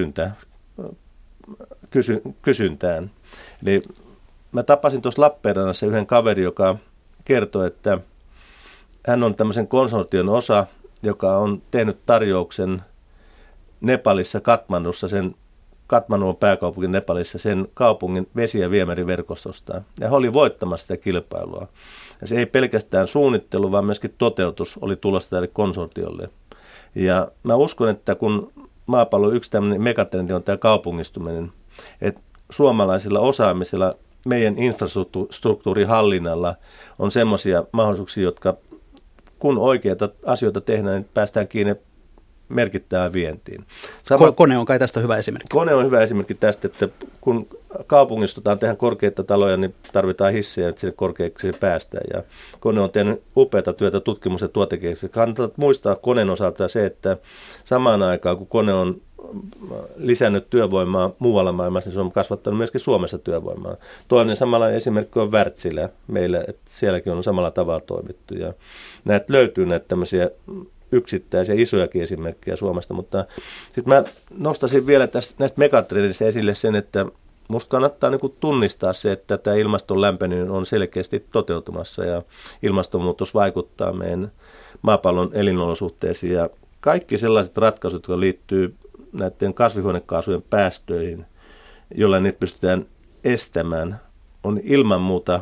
kysyntään. Eli mä tapasin tuossa Lappeenrannassa yhden kaverin, joka kertoi, että hän on tämmöisen konsortion osa, joka on tehnyt tarjouksen Nepalissa Katmandussa, Katmandu on pääkaupunki Nepalissa, sen kaupungin vesi- ja viemäriverkostosta. Ja he oli voittamassa sitä kilpailua. Ja se ei pelkästään suunnittelu, vaan myöskin toteutus oli tulossa tälle konsortiolle. Ja mä uskon, että kun maapallon yksi tämmöinen megatrendi on tämä kaupungistuminen, että suomalaisilla osaamisilla, meidän infrastruktuurin hallinnalla on semmoisia mahdollisuuksia, jotka kun oikeita asioita tehdään, niin päästään kiinni merkittävään vientiin. Kone on kai tästä hyvä esimerkki. Kone on hyvä esimerkki tästä, että kun kaupungistutaan tehdä korkeita taloja, niin tarvitaan hissejä, että sinne korkeaksi päästään. Ja Kone on tehnyt upeata työtä tutkimus- ja tuotekehityksessä. Kannattaa muistaa Koneen osalta se, että samaan aikaan kun Kone on lisännyt työvoimaa muualla maailmassa, niin se on kasvattanut myöskin Suomessa työvoimaa. Toinen samalla esimerkki on Wärtsilä meillä, että sielläkin on samalla tavalla toimittu. Ja näitä löytyy näitä tämmöisiä yksittäisiä isojakin esimerkkejä Suomesta, mutta sitten mä nostaisin vielä näistä megatrendistä esille sen, että musta kannattaa niin kuin tunnistaa se, että tämä ilmaston lämpeneminen on selkeästi toteutumassa ja ilmastonmuutos vaikuttaa meidän maapallon elinolosuhteisiin ja kaikki sellaiset ratkaisut, jotka liittyy näiden kasvihuonekaasujen päästöihin, joilla niitä pystytään estämään, on ilman muuta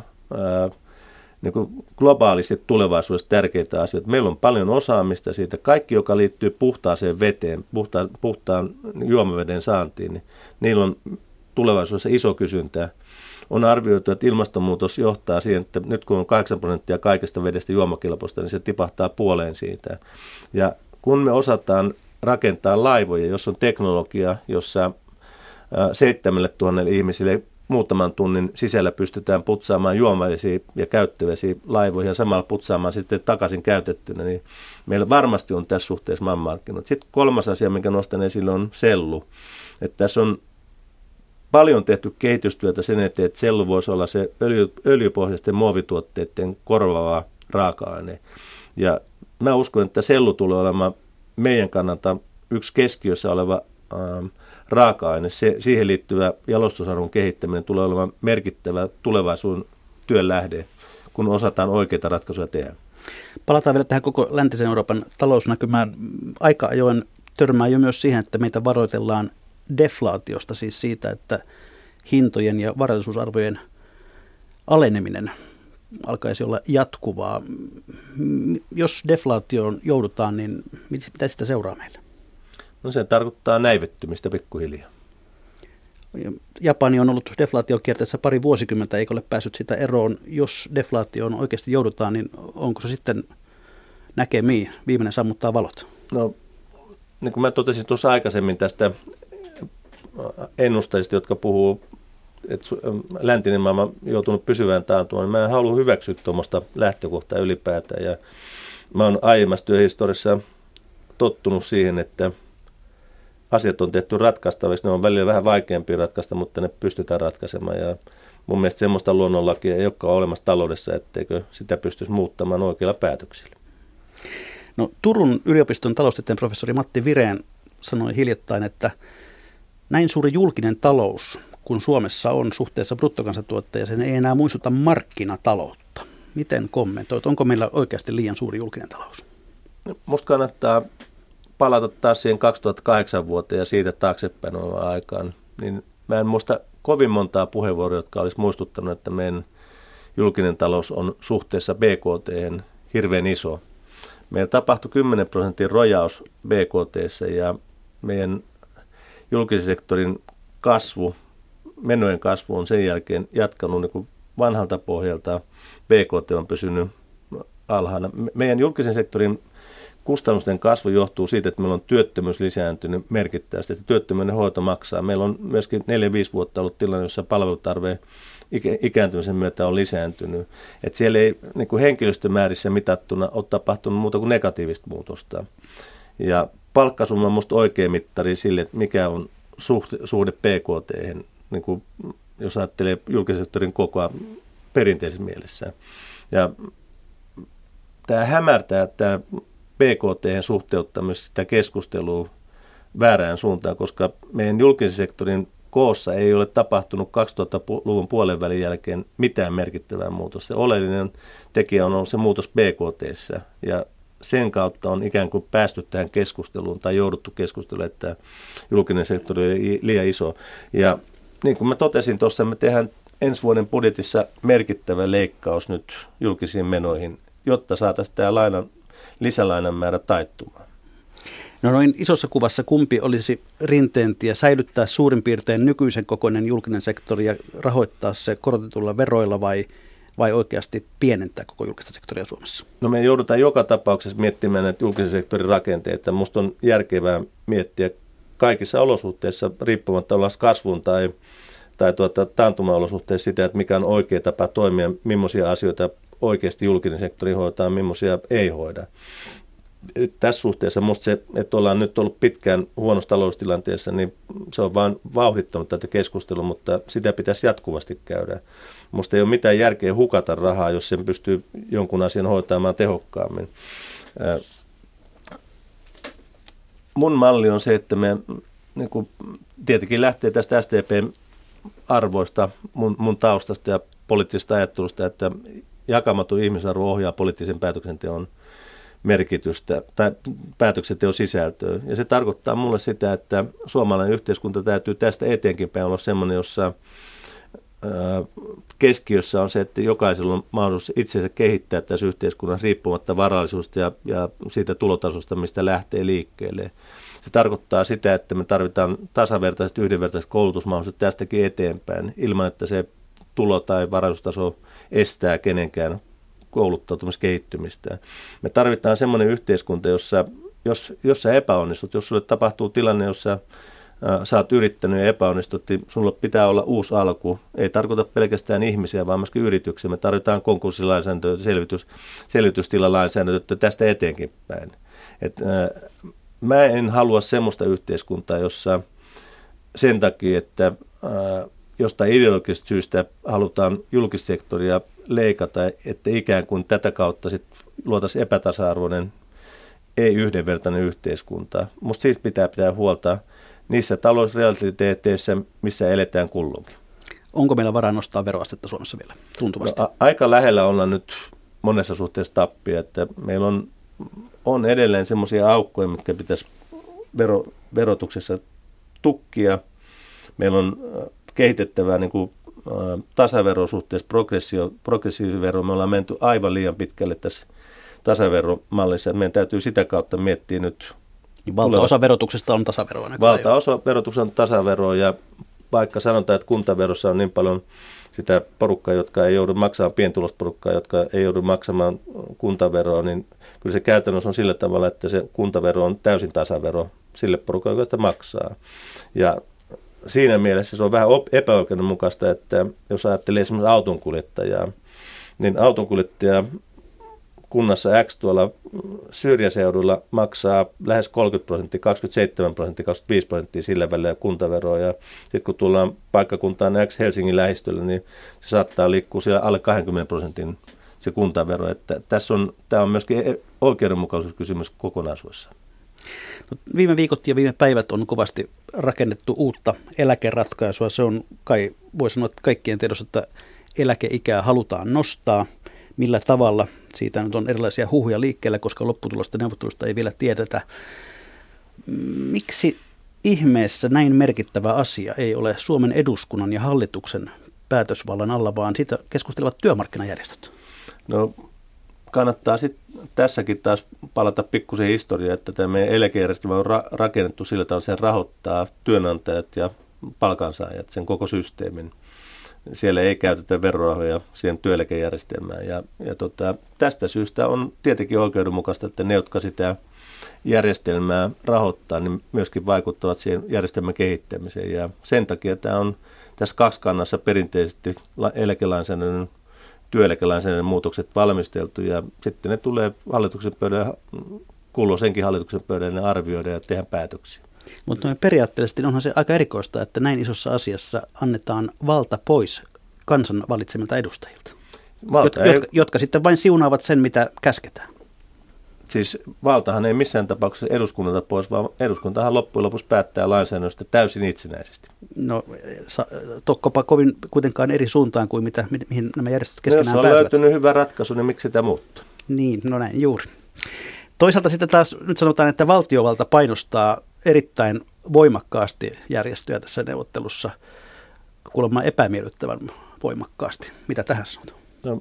niin kuin globaalisti tulevaisuudessa tärkeitä asioita. Meillä on paljon osaamista siitä. Kaikki, joka liittyy puhtaaseen veteen, puhtaan juomaveden saantiin, niin niillä on tulevaisuudessa iso kysyntä. On arvioitu, että ilmastonmuutos johtaa siihen, että nyt kun on 8% kaikesta vedestä juomakelpoista, niin se tipahtaa puoleen siitä. Ja kun me osataan rakentaa laivoja, jos on teknologia, jossa 7,000 ihmisille muutaman tunnin sisällä pystytään putsaamaan juomavesiä ja käyttövesiä laivoihin ja samalla putsaamaan sitten takaisin käytettynä, niin meillä varmasti on tässä suhteessa maailmanmarkkinoita. Sitten kolmas asia, minkä nostan esille, on sellu. Että tässä on paljon tehty kehitystyötä sen eteen, että sellu voisi olla se öljypohjaisten muovituotteiden korvaava raaka-aine. Ja mä uskon, että sellu tulee olemaan meidän kannalta yksi keskiössä oleva raaka-aine, siihen liittyvä jalostusarvon kehittäminen tulee olemaan merkittävä tulevaisuuden työn lähde, kun osataan oikeita ratkaisuja tehdä. Palataan vielä tähän koko läntisen Euroopan talousnäkymään. Aika ajoin törmää jo myös siihen, että meitä varoitellaan deflaatiosta, siis siitä, että hintojen ja varallisuusarvojen aleneminen alkaisi olla jatkuvaa. Jos deflaatioon joudutaan, niin mitä sitä seuraa meille? No se tarkoittaa näivettymistä pikkuhiljaa. Japani on ollut deflaatiokierteessä pari vuosikymmentä, eikä ole päässyt sitä eroon. Jos deflaatioon oikeasti joudutaan, niin onko se sitten näkemiin? Viimeinen sammuttaa valot. No, niin kuin mä totesin tuossa aikaisemmin tästä ennustajista, jotka puhuu, että läntinen maailma on joutunut pysyvään taantumaan, niin mä en halua hyväksyä tuommoista lähtökohtaa ylipäätään. Ja mä oon aiemmassa työhistoriassa tottunut siihen, että asiat on tehty ratkaistaviksi. Ne on välillä vähän vaikeampia ratkaista, mutta ne pystytään ratkaisemaan. Ja mun mielestä semmoista luonnonlakia ei olekaan olemassa taloudessa, etteikö sitä pystyisi muuttamaan oikeilla päätöksillä. No, Turun yliopiston taloustieteen professori Matti Vireen sanoi hiljattain, että näin suuri julkinen talous, kun Suomessa on suhteessa bruttokansantuotteeseen, ei enää muistuta markkinataloutta. Miten kommentoit? Onko meillä oikeasti liian suuri julkinen talous? Musta kannattaa palata taas siihen 2008 vuoteen ja siitä taaksepäin olevaan aikaan. Niin mä en muista kovin montaa puheenvuoroa, jotka olisi muistuttanut, että meidän julkinen talous on suhteessa BKT:hen hirveän iso. Meillä tapahtui 10% rojaus BKT:ssä ja meidän julkisen sektorin kasvu, menojen kasvu on sen jälkeen jatkanut niin kuin vanhalta pohjalta. BKT on pysynyt alhaana. Meidän julkisen sektorin kustannusten kasvu johtuu siitä, että meillä on työttömyys lisääntynyt merkittävästi, että työttömyyden hoito maksaa. Meillä on myöskin 4-5 vuotta ollut tilanne, jossa palvelutarve ikääntymisen myötä on lisääntynyt. Että siellä ei niin kuin henkilöstömäärissä mitattuna ole tapahtunut muuta kuin negatiivista muutosta. Ja palkkasumma on minusta oikea mittari sille, että mikä on suhde PKT:hen, niin kuin jos ajattelee julkisen sektorin kokoa perinteisessä mielessä. Ja tämä hämärtää tämä PKT:hen suhteuttamista sitä keskustelua väärään suuntaan, koska meidän julkisen sektorin koossa ei ole tapahtunut 2000-luvun puolen välin jälkeen mitään merkittävää muutosta. Se oleellinen tekijä on ollut se muutos BKT:ssä ja sen kautta on ikään kuin päästy tähän keskusteluun tai jouduttu keskusteluun, että julkinen sektori oli liian iso. Ja niin kuin mä totesin tuossa, me tehdään ensi vuoden budjetissa merkittävä leikkaus nyt julkisiin menoihin, jotta saataisiin tämä lisälainan määrä taittumaan. No noin isossa kuvassa kumpi olisi Rinteen tie, säilyttää suurin piirtein nykyisen kokoinen julkinen sektori ja rahoittaa se korotetulla veroilla vai oikeasti pienentää koko julkista sektoria Suomessa? No me joudutaan joka tapauksessa miettimään näitä julkisen sektorin rakenteita. Minusta on järkevää miettiä kaikissa olosuhteissa, riippumatta ollaan kasvun tai taantumaolosuhteissa sitä, että mikä on oikea tapa toimia, millaisia asioita oikeasti julkinen sektori hoitaa, millaisia ei hoida. Tässä suhteessa minusta se, että ollaan nyt ollut pitkään huonossa taloustilanteessa, niin se on vain vauhdittanut tätä keskustelua, mutta sitä pitäisi jatkuvasti käydä. Minusta ei ole mitään järkeä hukata rahaa, jos sen pystyy jonkun asian hoitamaan tehokkaammin. Mun malli on se, että me niin kuin, tietenkin lähtee tästä SDP:n arvoista, mun taustasta ja poliittisesta ajattelusta, että jakamaton ihmisarvo ohjaa poliittisen päätöksenteon merkitystä tai päätöksenteon sisältöä. Ja se tarkoittaa mulle sitä, että suomalainen yhteiskunta täytyy tästä eteenkin päin olla sellainen, jossa keskiössä on se, että jokaisella on mahdollisuus itsensä kehittää tässä yhteiskunnassa riippumatta varallisuudesta ja siitä tulotasosta, mistä lähtee liikkeelle. Se tarkoittaa sitä, että me tarvitaan tasavertaiset, yhdenvertaiset koulutusmahdollisuudet tästäkin eteenpäin, ilman että se tulo- tai varallisuustaso estää kenenkään kouluttautumista kehittymistä. Me tarvitaan semmoinen yhteiskunta, jossa jos sä epäonnistut, jos sulle tapahtuu tilanne, jossa sä oot yrittänyt ja epäonnistut, niin sulla pitää olla uusi alku. Ei tarkoita pelkästään ihmisiä, vaan myöskin yrityksiä. Me tarvitaan konkurssilainsäädäntöä, selvitystilalainsäädäntöä tästä eteenkin päin. Mä en halua semmoista yhteiskuntaa, jossa sen takia, että jostain ideologisesta syystä halutaan julkissektoria leikata, että ikään kuin tätä kautta sit luotaisiin epätasa-arvoinen, ei yhdenvertainen yhteiskunta. Musta siis pitää huolta niissä talousrealiteeteissa, missä eletään kulloinkin. Onko meillä varaa nostaa veroastetta Suomessa vielä tuntuvasti? No, aika lähellä ollaan nyt monessa suhteessa tappia, että meillä on edelleen semmoisia aukkoja, mitkä pitäisi verotuksessa tukkia. Meillä on kehitettävää niin kuin tasavero suhteessa progressiivivero. Me ollaan menty aivan liian pitkälle tässä tasaveromallissa. Meidän täytyy sitä kautta miettiä nyt. Valtaosa verotuksesta on tasaveroa. Valtaosa verotuksesta on tasaveroa ja vaikka sanotaan, että kuntaverossa on niin paljon sitä porukkaa, jotka ei joudu maksamaan, pientulosporukkaa, jotka ei joudu maksamaan kuntaveroa, niin kyllä se käytännössä on sillä tavalla, että se kuntavero on täysin tasavero sille porukalle, joka sitä maksaa. Ja siinä mielessä se on vähän epäoikeudenmukaista, että jos ajattelee esimerkiksi autonkuljettajaa, niin autonkuljettaja kunnassa X tuolla syrjäseudulla maksaa lähes 30%, 27%, 25% sillä välillä kuntaveroa. Ja sitten kun tullaan paikkakuntaan X Helsingin lähistöllä, niin se saattaa liikkua siellä alle 20% se kuntavero. Että tämä on myöskin oikeudenmukaisuuskysymys kokonaisuudessaan. No, viime viikot ja viime päivät on kovasti rakennettu uutta eläkeratkaisua. Se on kai, voi sanoa, että kaikkien tiedossa, että eläkeikää halutaan nostaa. Millä tavalla? Siitä nyt on erilaisia huhuja liikkeellä, koska lopputulosta neuvottelusta ei vielä tiedetä. Miksi ihmeessä näin merkittävä asia ei ole Suomen eduskunnan ja hallituksen päätösvallan alla, vaan siitä keskustelevat työmarkkinajärjestöt? No kannattaa sitten tässäkin taas palata pikkusen historiaan, että tämä meidän eläkejärjestelmä on rakennettu sillä tavalla, että se rahoittaa työnantajat ja palkansaajat, sen koko systeemin. Siellä ei käytetä verorahoja siihen työeläkejärjestelmään. Ja tästä syystä on tietenkin oikeudenmukaista, että ne, jotka sitä järjestelmää rahoittaa, niin myöskin vaikuttavat siihen järjestelmän kehittämiseen. Ja sen takia tämä on tässä kaksikannassa perinteisesti eläkelainsäädännön, työeläkelainsäädännön muutokset valmisteltu, ja sitten ne tulee hallituksen pöydän, kuuluu senkin hallituksen pöydän, ne arvioidaan ja tehdään päätöksiä. Mutta periaatteellisesti onhan se aika erikoista, että näin isossa asiassa annetaan valta pois kansan valitsemilta edustajilta, jotka sitten vain siunaavat sen, mitä käsketään. Siis valtahan ei missään tapauksessa eduskunnalta pois, vaan eduskuntahan loppujen lopuksi päättää lainsäädännöstä täysin itsenäisesti. No tokkopa kovin kuitenkaan eri suuntaan kuin mihin nämä järjestöt keskenään päätyvät. Jos on löytynyt hyvä ratkaisu, niin miksi sitä muuttaa? Niin, no näin juuri. Toisaalta sitten taas nyt sanotaan, että valtiovalta painostaa erittäin voimakkaasti järjestöjä tässä neuvottelussa, kuulemma epämiellyttävän voimakkaasti. Mitä tähän sanotaan? No,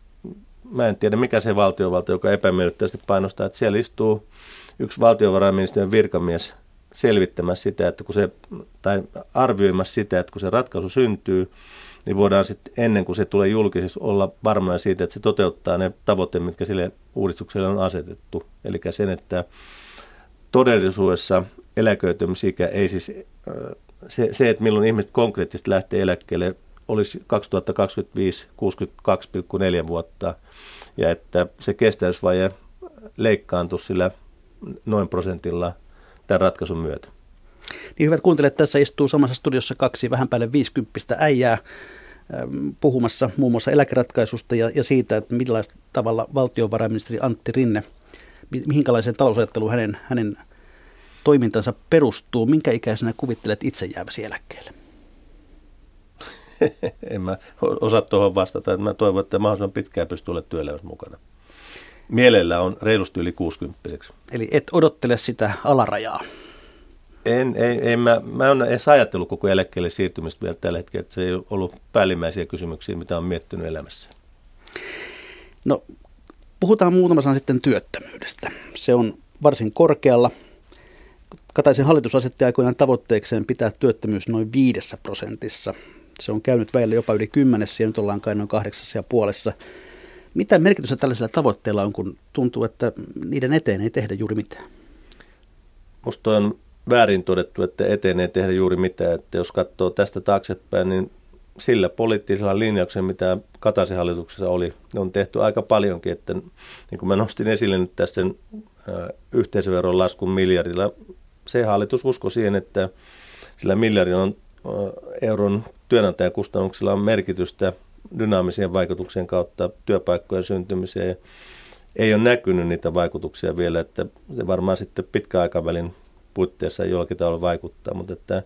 mä en tiedä, mikä se valtiovalta, joka epämiellyttävästi painostaa. Että siellä istuu yksi valtiovarainministeriön virkamies selvittämässä sitä, että tai arvioimassa sitä, että kun se ratkaisu syntyy, niin voidaan sitten ennen kuin se tulee julkisesti olla varmoja siitä, että se toteuttaa ne tavoitteet, mitkä sille uudistukselle on asetettu. Eli sen, että todellisuudessa eläköitymisikä ei siis, se, että milloin ihmiset konkreettisesti lähtee eläkkeelle, olisi 2025 62,4 vuotta, ja että se kestävyysvaje leikkaantuisi sillä noin prosentilla tämän ratkaisun myötä. Niin hyvät kuuntelijat, tässä istuu samassa studiossa kaksi vähän päälle 50 äijää puhumassa muun muassa eläkeratkaisusta ja siitä, että millaista tavalla valtiovarainministeri Antti Rinne, mihinkälaiseen talousajatteluun hänen toimintansa perustuu. Minkä ikäisenä kuvittelet itse jääväsi eläkkeelle? En mä osaa tuohon vastata. Mä toivon, että mahdollisimman pitkään pystyy olemaan työelämässä mukana. Mielellä on reilusti yli 60. Eli et odottele sitä alarajaa? Mä en edes ajatellut koko eläkkeelle siirtymistä vielä tällä hetkellä, että se ei ollut päällimmäisiä kysymyksiä, mitä on miettinyt elämässä. No, puhutaan muutama sana sitten työttömyydestä. Se on varsin korkealla. Kataisen hallitus asetti aikoinaan tavoitteekseen pitää työttömyys noin 5%. Se on käynyt väillä jopa yli 10 ja nyt ollaan kai noin 8,5. Mitä merkitystä tällaisilla tavoitteilla on, kun tuntuu, että niiden eteen ei tehdä juuri mitään? Musta on väärin todettu, että eteen ei tehdä juuri mitään. Että jos katsoo tästä taaksepäin, niin sillä poliittisella linjauksella, mitä Kataisen hallituksessa oli, ne on tehty aika paljonkin. Että, niin kuin mä nostin esille nyt tässä yhteisöveron laskun miljardilla, se hallitus uskoi siihen, että sillä miljardin euron työnantajakustannuksilla on merkitystä dynaamisien vaikutuksien kautta työpaikkojen syntymiseen. Ei ole näkynyt niitä vaikutuksia vielä, että se varmaan sitten pitkän aikavälin puitteissa jollakin tavalla vaikuttaa, mutta että,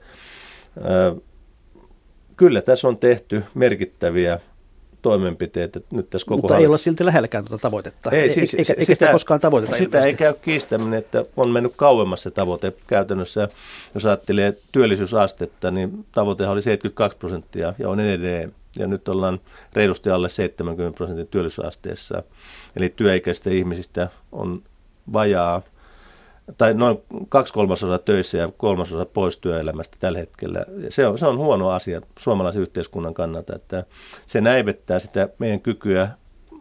kyllä tässä on tehty merkittäviä toimenpiteitä nyt tässä koko mutta ei olla silti lähelläkään tuota tavoitetta. Eikä sitä koskaan tavoiteta. Sitä ilmeisesti. Ei käy kiistäminen, että on mennyt kauemmas se tavoite. Käytännössä, jos ajattelee työllisyysastetta, niin tavoitehan oli 72% ja on edelleen. Ja nyt ollaan reilusti alle 70% työllisyysasteessa. Eli työikäisistä ihmisistä on vajaa, tai noin 2/3 töissä ja 1/3 pois työelämästä tällä hetkellä. Se on huono asia suomalaisen yhteiskunnan kannalta, että se näivettää sitä meidän kykyä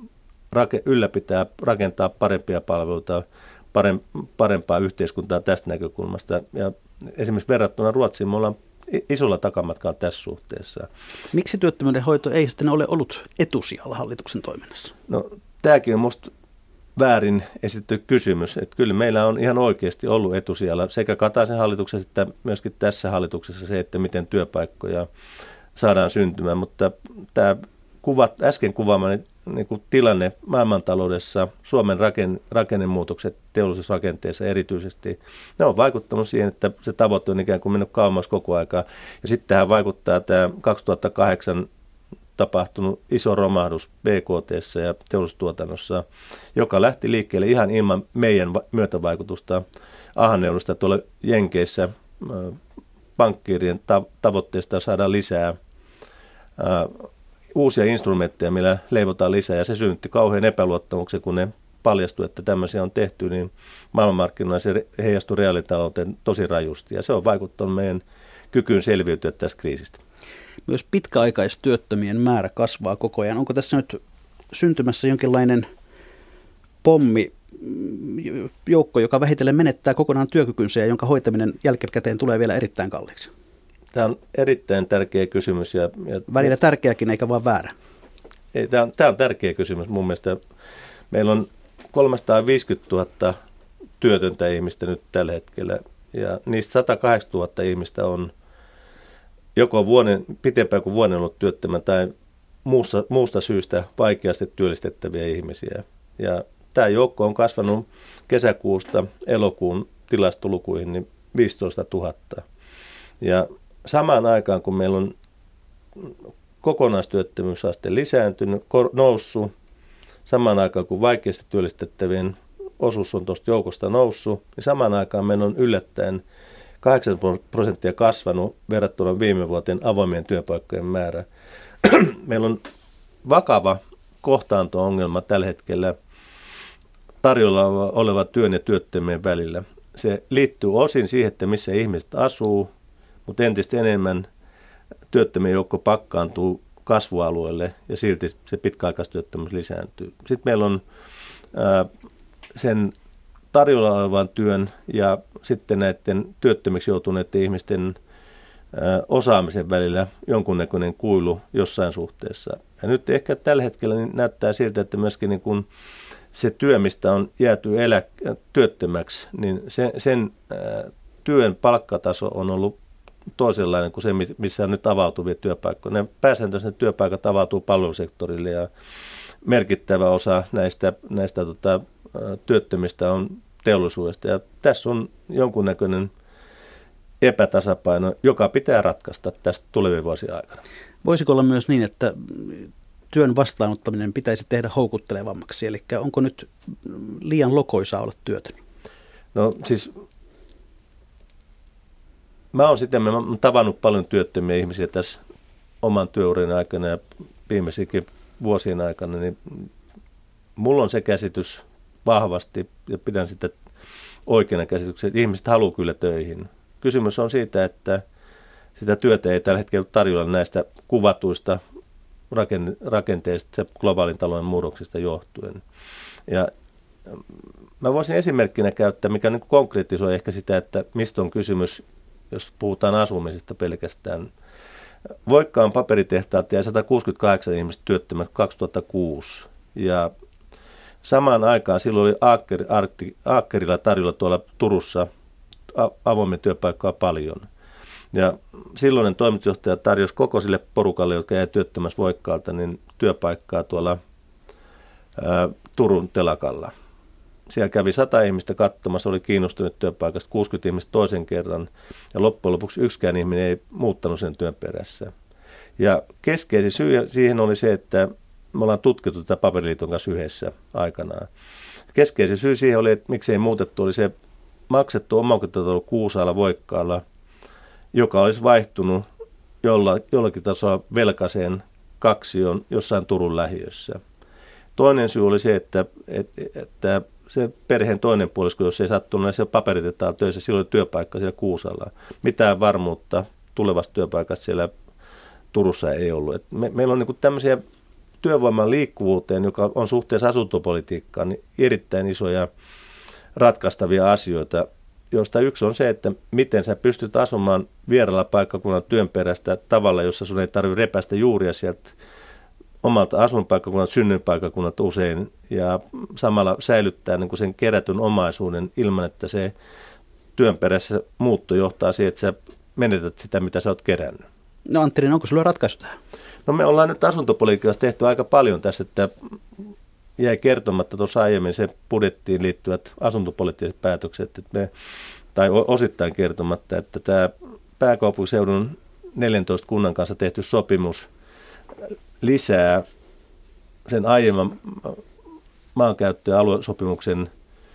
rakentaa parempia palveluita, parempaa yhteiskuntaa tästä näkökulmasta. Ja esimerkiksi verrattuna Ruotsiin me ollaan isolla takamatkalla tässä suhteessa. Miksi työttömyyden hoito ei sitten ole ollut etusijalla hallituksen toiminnassa? No, tämäkin on musta väärin esitetty kysymys. Että kyllä meillä on ihan oikeasti ollut etusijalla sekä Kataisen hallituksessa että myöskin tässä hallituksessa se, että miten työpaikkoja saadaan syntymään. Mutta tämä äsken kuvaamani niin kuin tilanne maailmantaloudessa, Suomen rakennemuutokset teollisuusrakenteessa erityisesti, ne on vaikuttanut siihen, että se tavoite on ikään kuin mennyt kauemmas koko aikaa. Ja sitten tähän vaikuttaa tämä 2008 tapahtunut iso romahdus BKT:ssä ja teollisuustuotannossa, joka lähti liikkeelle ihan ilman meidän myötävaikutusta ahneudusta tuolla Jenkeissä pankkiirien tavoitteesta saada lisää uusia instrumentteja, millä leivotaan lisää, ja se synnytti kauhean epäluottamuksen, kun ne paljastui, että tämmöisiä on tehty, niin maailmanmarkkinoilla se heijastui reaalitalouteen tosi rajusti, ja se on vaikuttanut meidän kykyyn selviytyä tästä kriisistä. Myös pitkäaikaistyöttömien määrä kasvaa koko ajan. Onko tässä nyt syntymässä jonkinlainen pommi, joukko, joka vähitellen menettää kokonaan työkykynsä ja jonka hoitaminen jälkikäteen tulee vielä erittäin kalliiksi? Tämä on erittäin tärkeä kysymys. Välillä tärkeäkin, eikä vaan väärä. Tämä on tärkeä kysymys mun mielestä. Meillä on 350 000 työtöntä ihmistä nyt tällä hetkellä, ja niistä 180 000 ihmistä on joko pitempään kuin vuoden ollut työttömän tai muusta syystä vaikeasti työllistettäviä ihmisiä. Ja tämä joukko on kasvanut kesäkuusta elokuun tilastolukuihin niin 15 000. Ja samaan aikaan, kun meillä on kokonaistyöttömyysaste lisääntynyt, noussut, samaan aikaan, kun vaikeasti työllistettävien osuus on tuosta joukosta noussut, niin samaan aikaan meillä on yllättäen 8% kasvanut verrattuna viime vuoteen avoimien työpaikkojen määrä. Meillä on vakava kohtaanto-ongelma tällä hetkellä tarjolla oleva työn ja työttömien välillä. Se liittyy osin siihen, että missä ihmiset asuu, mutta entistä enemmän työttömien joukko pakkaantuu kasvualueelle ja silti se pitkäaikaistyöttömyys lisääntyy. Sitten meillä on sen tarjolla olevan työn ja sitten näiden työttömiksi joutuneiden ihmisten osaamisen välillä jonkunnäköinen kuilu jossain suhteessa. Ja nyt ehkä tällä hetkellä niin näyttää siltä, että myöskin niin kun se työ, mistä on jääty työttömäksi, niin sen työn palkkataso on ollut toisenlainen kuin se, missä on nyt avautuvia työpaikkoja. Ne pääsääntöisesti työpaikat avautuu palvelusektorille ja merkittävä osa näistä työttömistä on teollisuudesta. Ja tässä on jonkunnäköinen epätasapaino, joka pitää ratkaista tästä tulevien vuosien aikana. Voisiko olla myös niin, että työn vastaanottaminen pitäisi tehdä houkuttelevammaksi? Eli onko nyt liian lokoisaa olla työtön? No siis mä oon tavannut paljon työttömiä ihmisiä tässä oman työurin aikana ja viimeisinkin vuosien aikana, niin mulla on se käsitys vahvasti ja pidän sitä oikeana käsityksenä, että ihmiset haluaa kyllä töihin. Kysymys on siitä, että sitä työtä ei tällä hetkellä tarjolla näistä kuvatuista rakenteista globaalin talouden murroksista johtuen. Ja mä voisin esimerkkinä käyttää, mikä niin konkreettisoi ehkä sitä, että mistä on kysymys, jos puhutaan asumisesta pelkästään. Voikkaan paperitehtaat jäi 168 ihmistä työttömäksi 2006 ja samaan aikaan silloin oli Aakkerilla tarjolla tuolla Turussa avoimia työpaikkoja paljon. Ja silloinen toimitusjohtaja tarjosi koko sille porukalle, jotka jäi työttömässä Voikkaalta, niin työpaikkaa tuolla Turun telakalla. Siellä kävi 100 ihmistä katsomassa, oli kiinnostunut työpaikasta, 60 ihmistä toisen kerran, ja loppujen lopuksi yksikään ihminen ei muuttanut sen työn perässä. Ja keskeisin syy siihen oli se, että me ollaan tutkittu tätä Paperiliiton kanssa yhdessä aikanaan. Keskeisin syy siihen oli, että miksei muutettu, oli se maksettu omakotitalo Kuusaalla Voikkaalla, joka olisi vaihtunut jollakin tasolla velkaiseen kaksioon jossain Turun lähiössä. Toinen syy oli se, että se perheen toinen puolisko, jos ei sattunut näissä paperitetaan töissä, silloin oli työpaikka siellä Kuusalla. Mitään varmuutta tulevasta työpaikasta siellä Turussa ei ollut. Meillä on niin tämmöisiä työvoiman liikkuvuuteen, joka on suhteessa asuntopolitiikkaan, niin erittäin isoja ratkaistavia asioita, joista yksi on se, että miten sä pystyt asumaan vieraalla paikkakunnan työn perästä tavalla, jossa sun ei tarvitse repäistä juuria sieltä omalta asuinpaikkakunnalta, synnyinpaikkakunnalta usein, ja samalla säilyttää niin kuin sen kerätyn omaisuuden ilman, että se työn perässä muutto johtaa siihen, että sä menetät sitä, mitä sä oot kerännyt. No Antti Rinne, onko sulla ratkaisu tähän? No me ollaan nyt asuntopolitiikassa tehty aika paljon tässä, että jäi kertomatta tuossa aiemmin se budjettiin liittyvät asuntopoliittiset päätökset, tai osittain kertomatta, että tämä pääkaupunkiseudun 14 kunnan kanssa tehty sopimus lisää sen aiemman maankäyttö- ja aluesopimuksen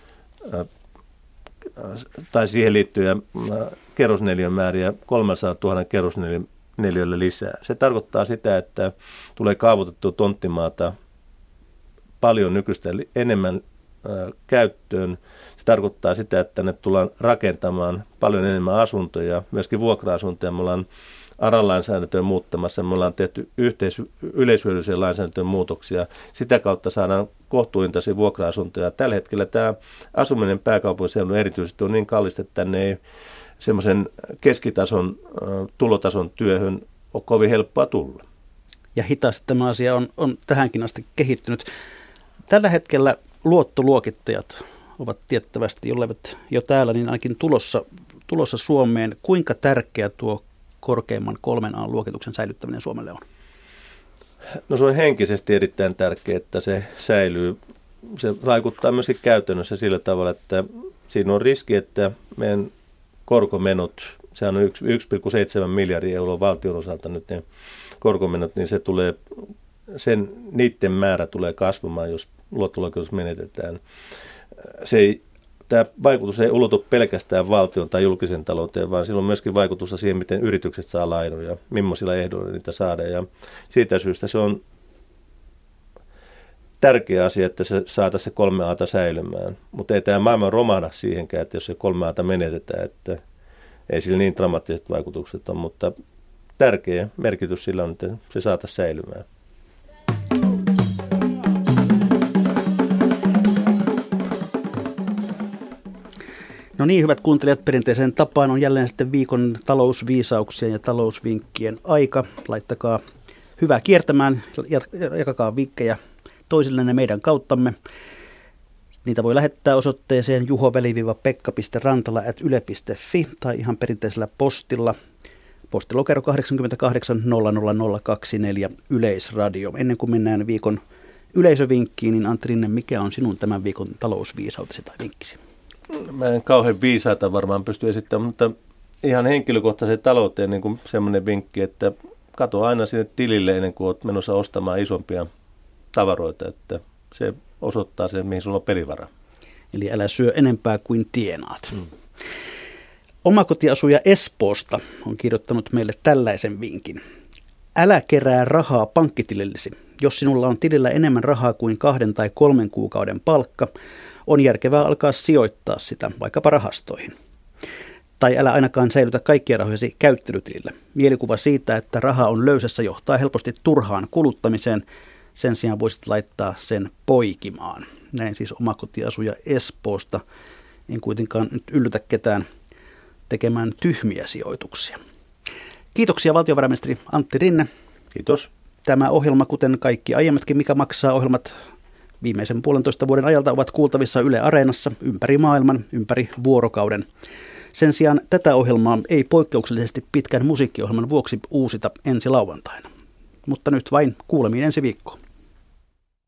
tai siihen liittyviä kerrosneliön määriä 300 000 kerrosneliölle lisää. Se tarkoittaa sitä, että tulee kaavoitettua tonttimaata paljon nykyistä enemmän käyttöön. Se tarkoittaa sitä, että ne tullaan rakentamaan paljon enemmän asuntoja, myöskin vuokra-asuntoja. Me ollaan ARA-lainsäädäntöön muuttamassa, me ollaan tehty yleishyödylliseen lainsäädäntöön muutoksia. Sitä kautta saadaan kohtuuhintaisia vuokra-asuntoja. Tällä hetkellä tämä asuminen pääkaupunkiseudulla erityisesti on niin kallista, että tänne ei semmoisen keskitason tulotason työhön ole kovin helppoa tulla. Ja hitaasti tämä asia on tähänkin asti kehittynyt. Tällä hetkellä luottoluokittajat ovat tiettävästi, jolleivät jo täällä, niin ainakin tulossa Suomeen. Kuinka tärkeä tuo korkeimman 3A-luokituksen säilyttäminen Suomelle on? No se on henkisesti erittäin tärkeää, että se säilyy. Se vaikuttaa myöskin käytännössä sillä tavalla, että siinä on riski, että meidän korkomenot, sehän on 1,7 miljardia euroa valtion osalta nyt ne korkomenot, niin se tulee, niiden määrä tulee kasvamaan, jos luottoluokitus menetetään. Tämä vaikutus ei ulotu pelkästään valtion tai julkisen talouteen, vaan sillä on myöskin vaikutusta siihen, miten yritykset saa lainoja, millaisilla ehdoilla niitä saadaan. Ja siitä syystä se on tärkeä asia, että se saataisiin se 3A:ta säilymään. Mutta ei tämä maailma romahda siihenkään, että jos se 3A:ta menetetään, että ei sillä niin dramaattiset vaikutukset ole, mutta tärkeä merkitys sillä on, että se saataisiin säilymään. No niin, hyvät kuuntelijat, perinteiseen tapaan on jälleen sitten viikon talousviisauksien ja talousvinkkien aika. Laittakaa hyvää kiertämään, jakakaa vinkkejä toisillenne meidän kauttamme. Niitä voi lähettää osoitteeseen juho-pekka.rantala@yle.fi tai ihan perinteisellä postilla. Postilokero 88 00024 Yleisradio. Ennen kuin mennään viikon yleisövinkkiin, niin Antti Rinne, mikä on sinun tämän viikon talousviisautesi tai vinkkisi? Mä en kauhean viisaata varmaan pysty esittämään, mutta ihan henkilökohtaiseen talouteen niin kuin semmoinen vinkki, että katso aina sinne tilille ennen kuin olet menossa ostamaan isompia tavaroita, että se osoittaa sen, mihin sulla on pelivara. Eli älä syö enempää kuin tienaat. Omakotiasuja Espoosta on kirjoittanut meille tällaisen vinkin. Älä kerää rahaa pankkitilillesi. Jos sinulla on tilillä enemmän rahaa kuin 2 tai 3 kuukauden palkka, on järkevää alkaa sijoittaa sitä vaikkapa rahastoihin. Tai älä ainakaan säilytä kaikkia rahojasi käyttelytilillä. Mielikuva siitä, että raha on löysässä, johtaa helposti turhaan kuluttamiseen. Sen sijaan voisit laittaa sen poikimaan. Näin siis omakotiasuja Espoosta. En kuitenkaan nyt yllytä ketään tekemään tyhmiä sijoituksia. Kiitoksia valtiovarainministeri Antti Rinne. Kiitos. Tämä ohjelma, kuten kaikki aiemmatkin Mikä maksaa -ohjelmat viimeisen 1,5 vuoden ajalta, ovat kuultavissa Yle Areenassa ympäri maailman, ympäri vuorokauden. Sen sijaan tätä ohjelmaa ei poikkeuksellisesti pitkän musiikkiohjelman vuoksi uusita ensi lauantaina. Mutta nyt vain kuulemiin ensi viikkoon.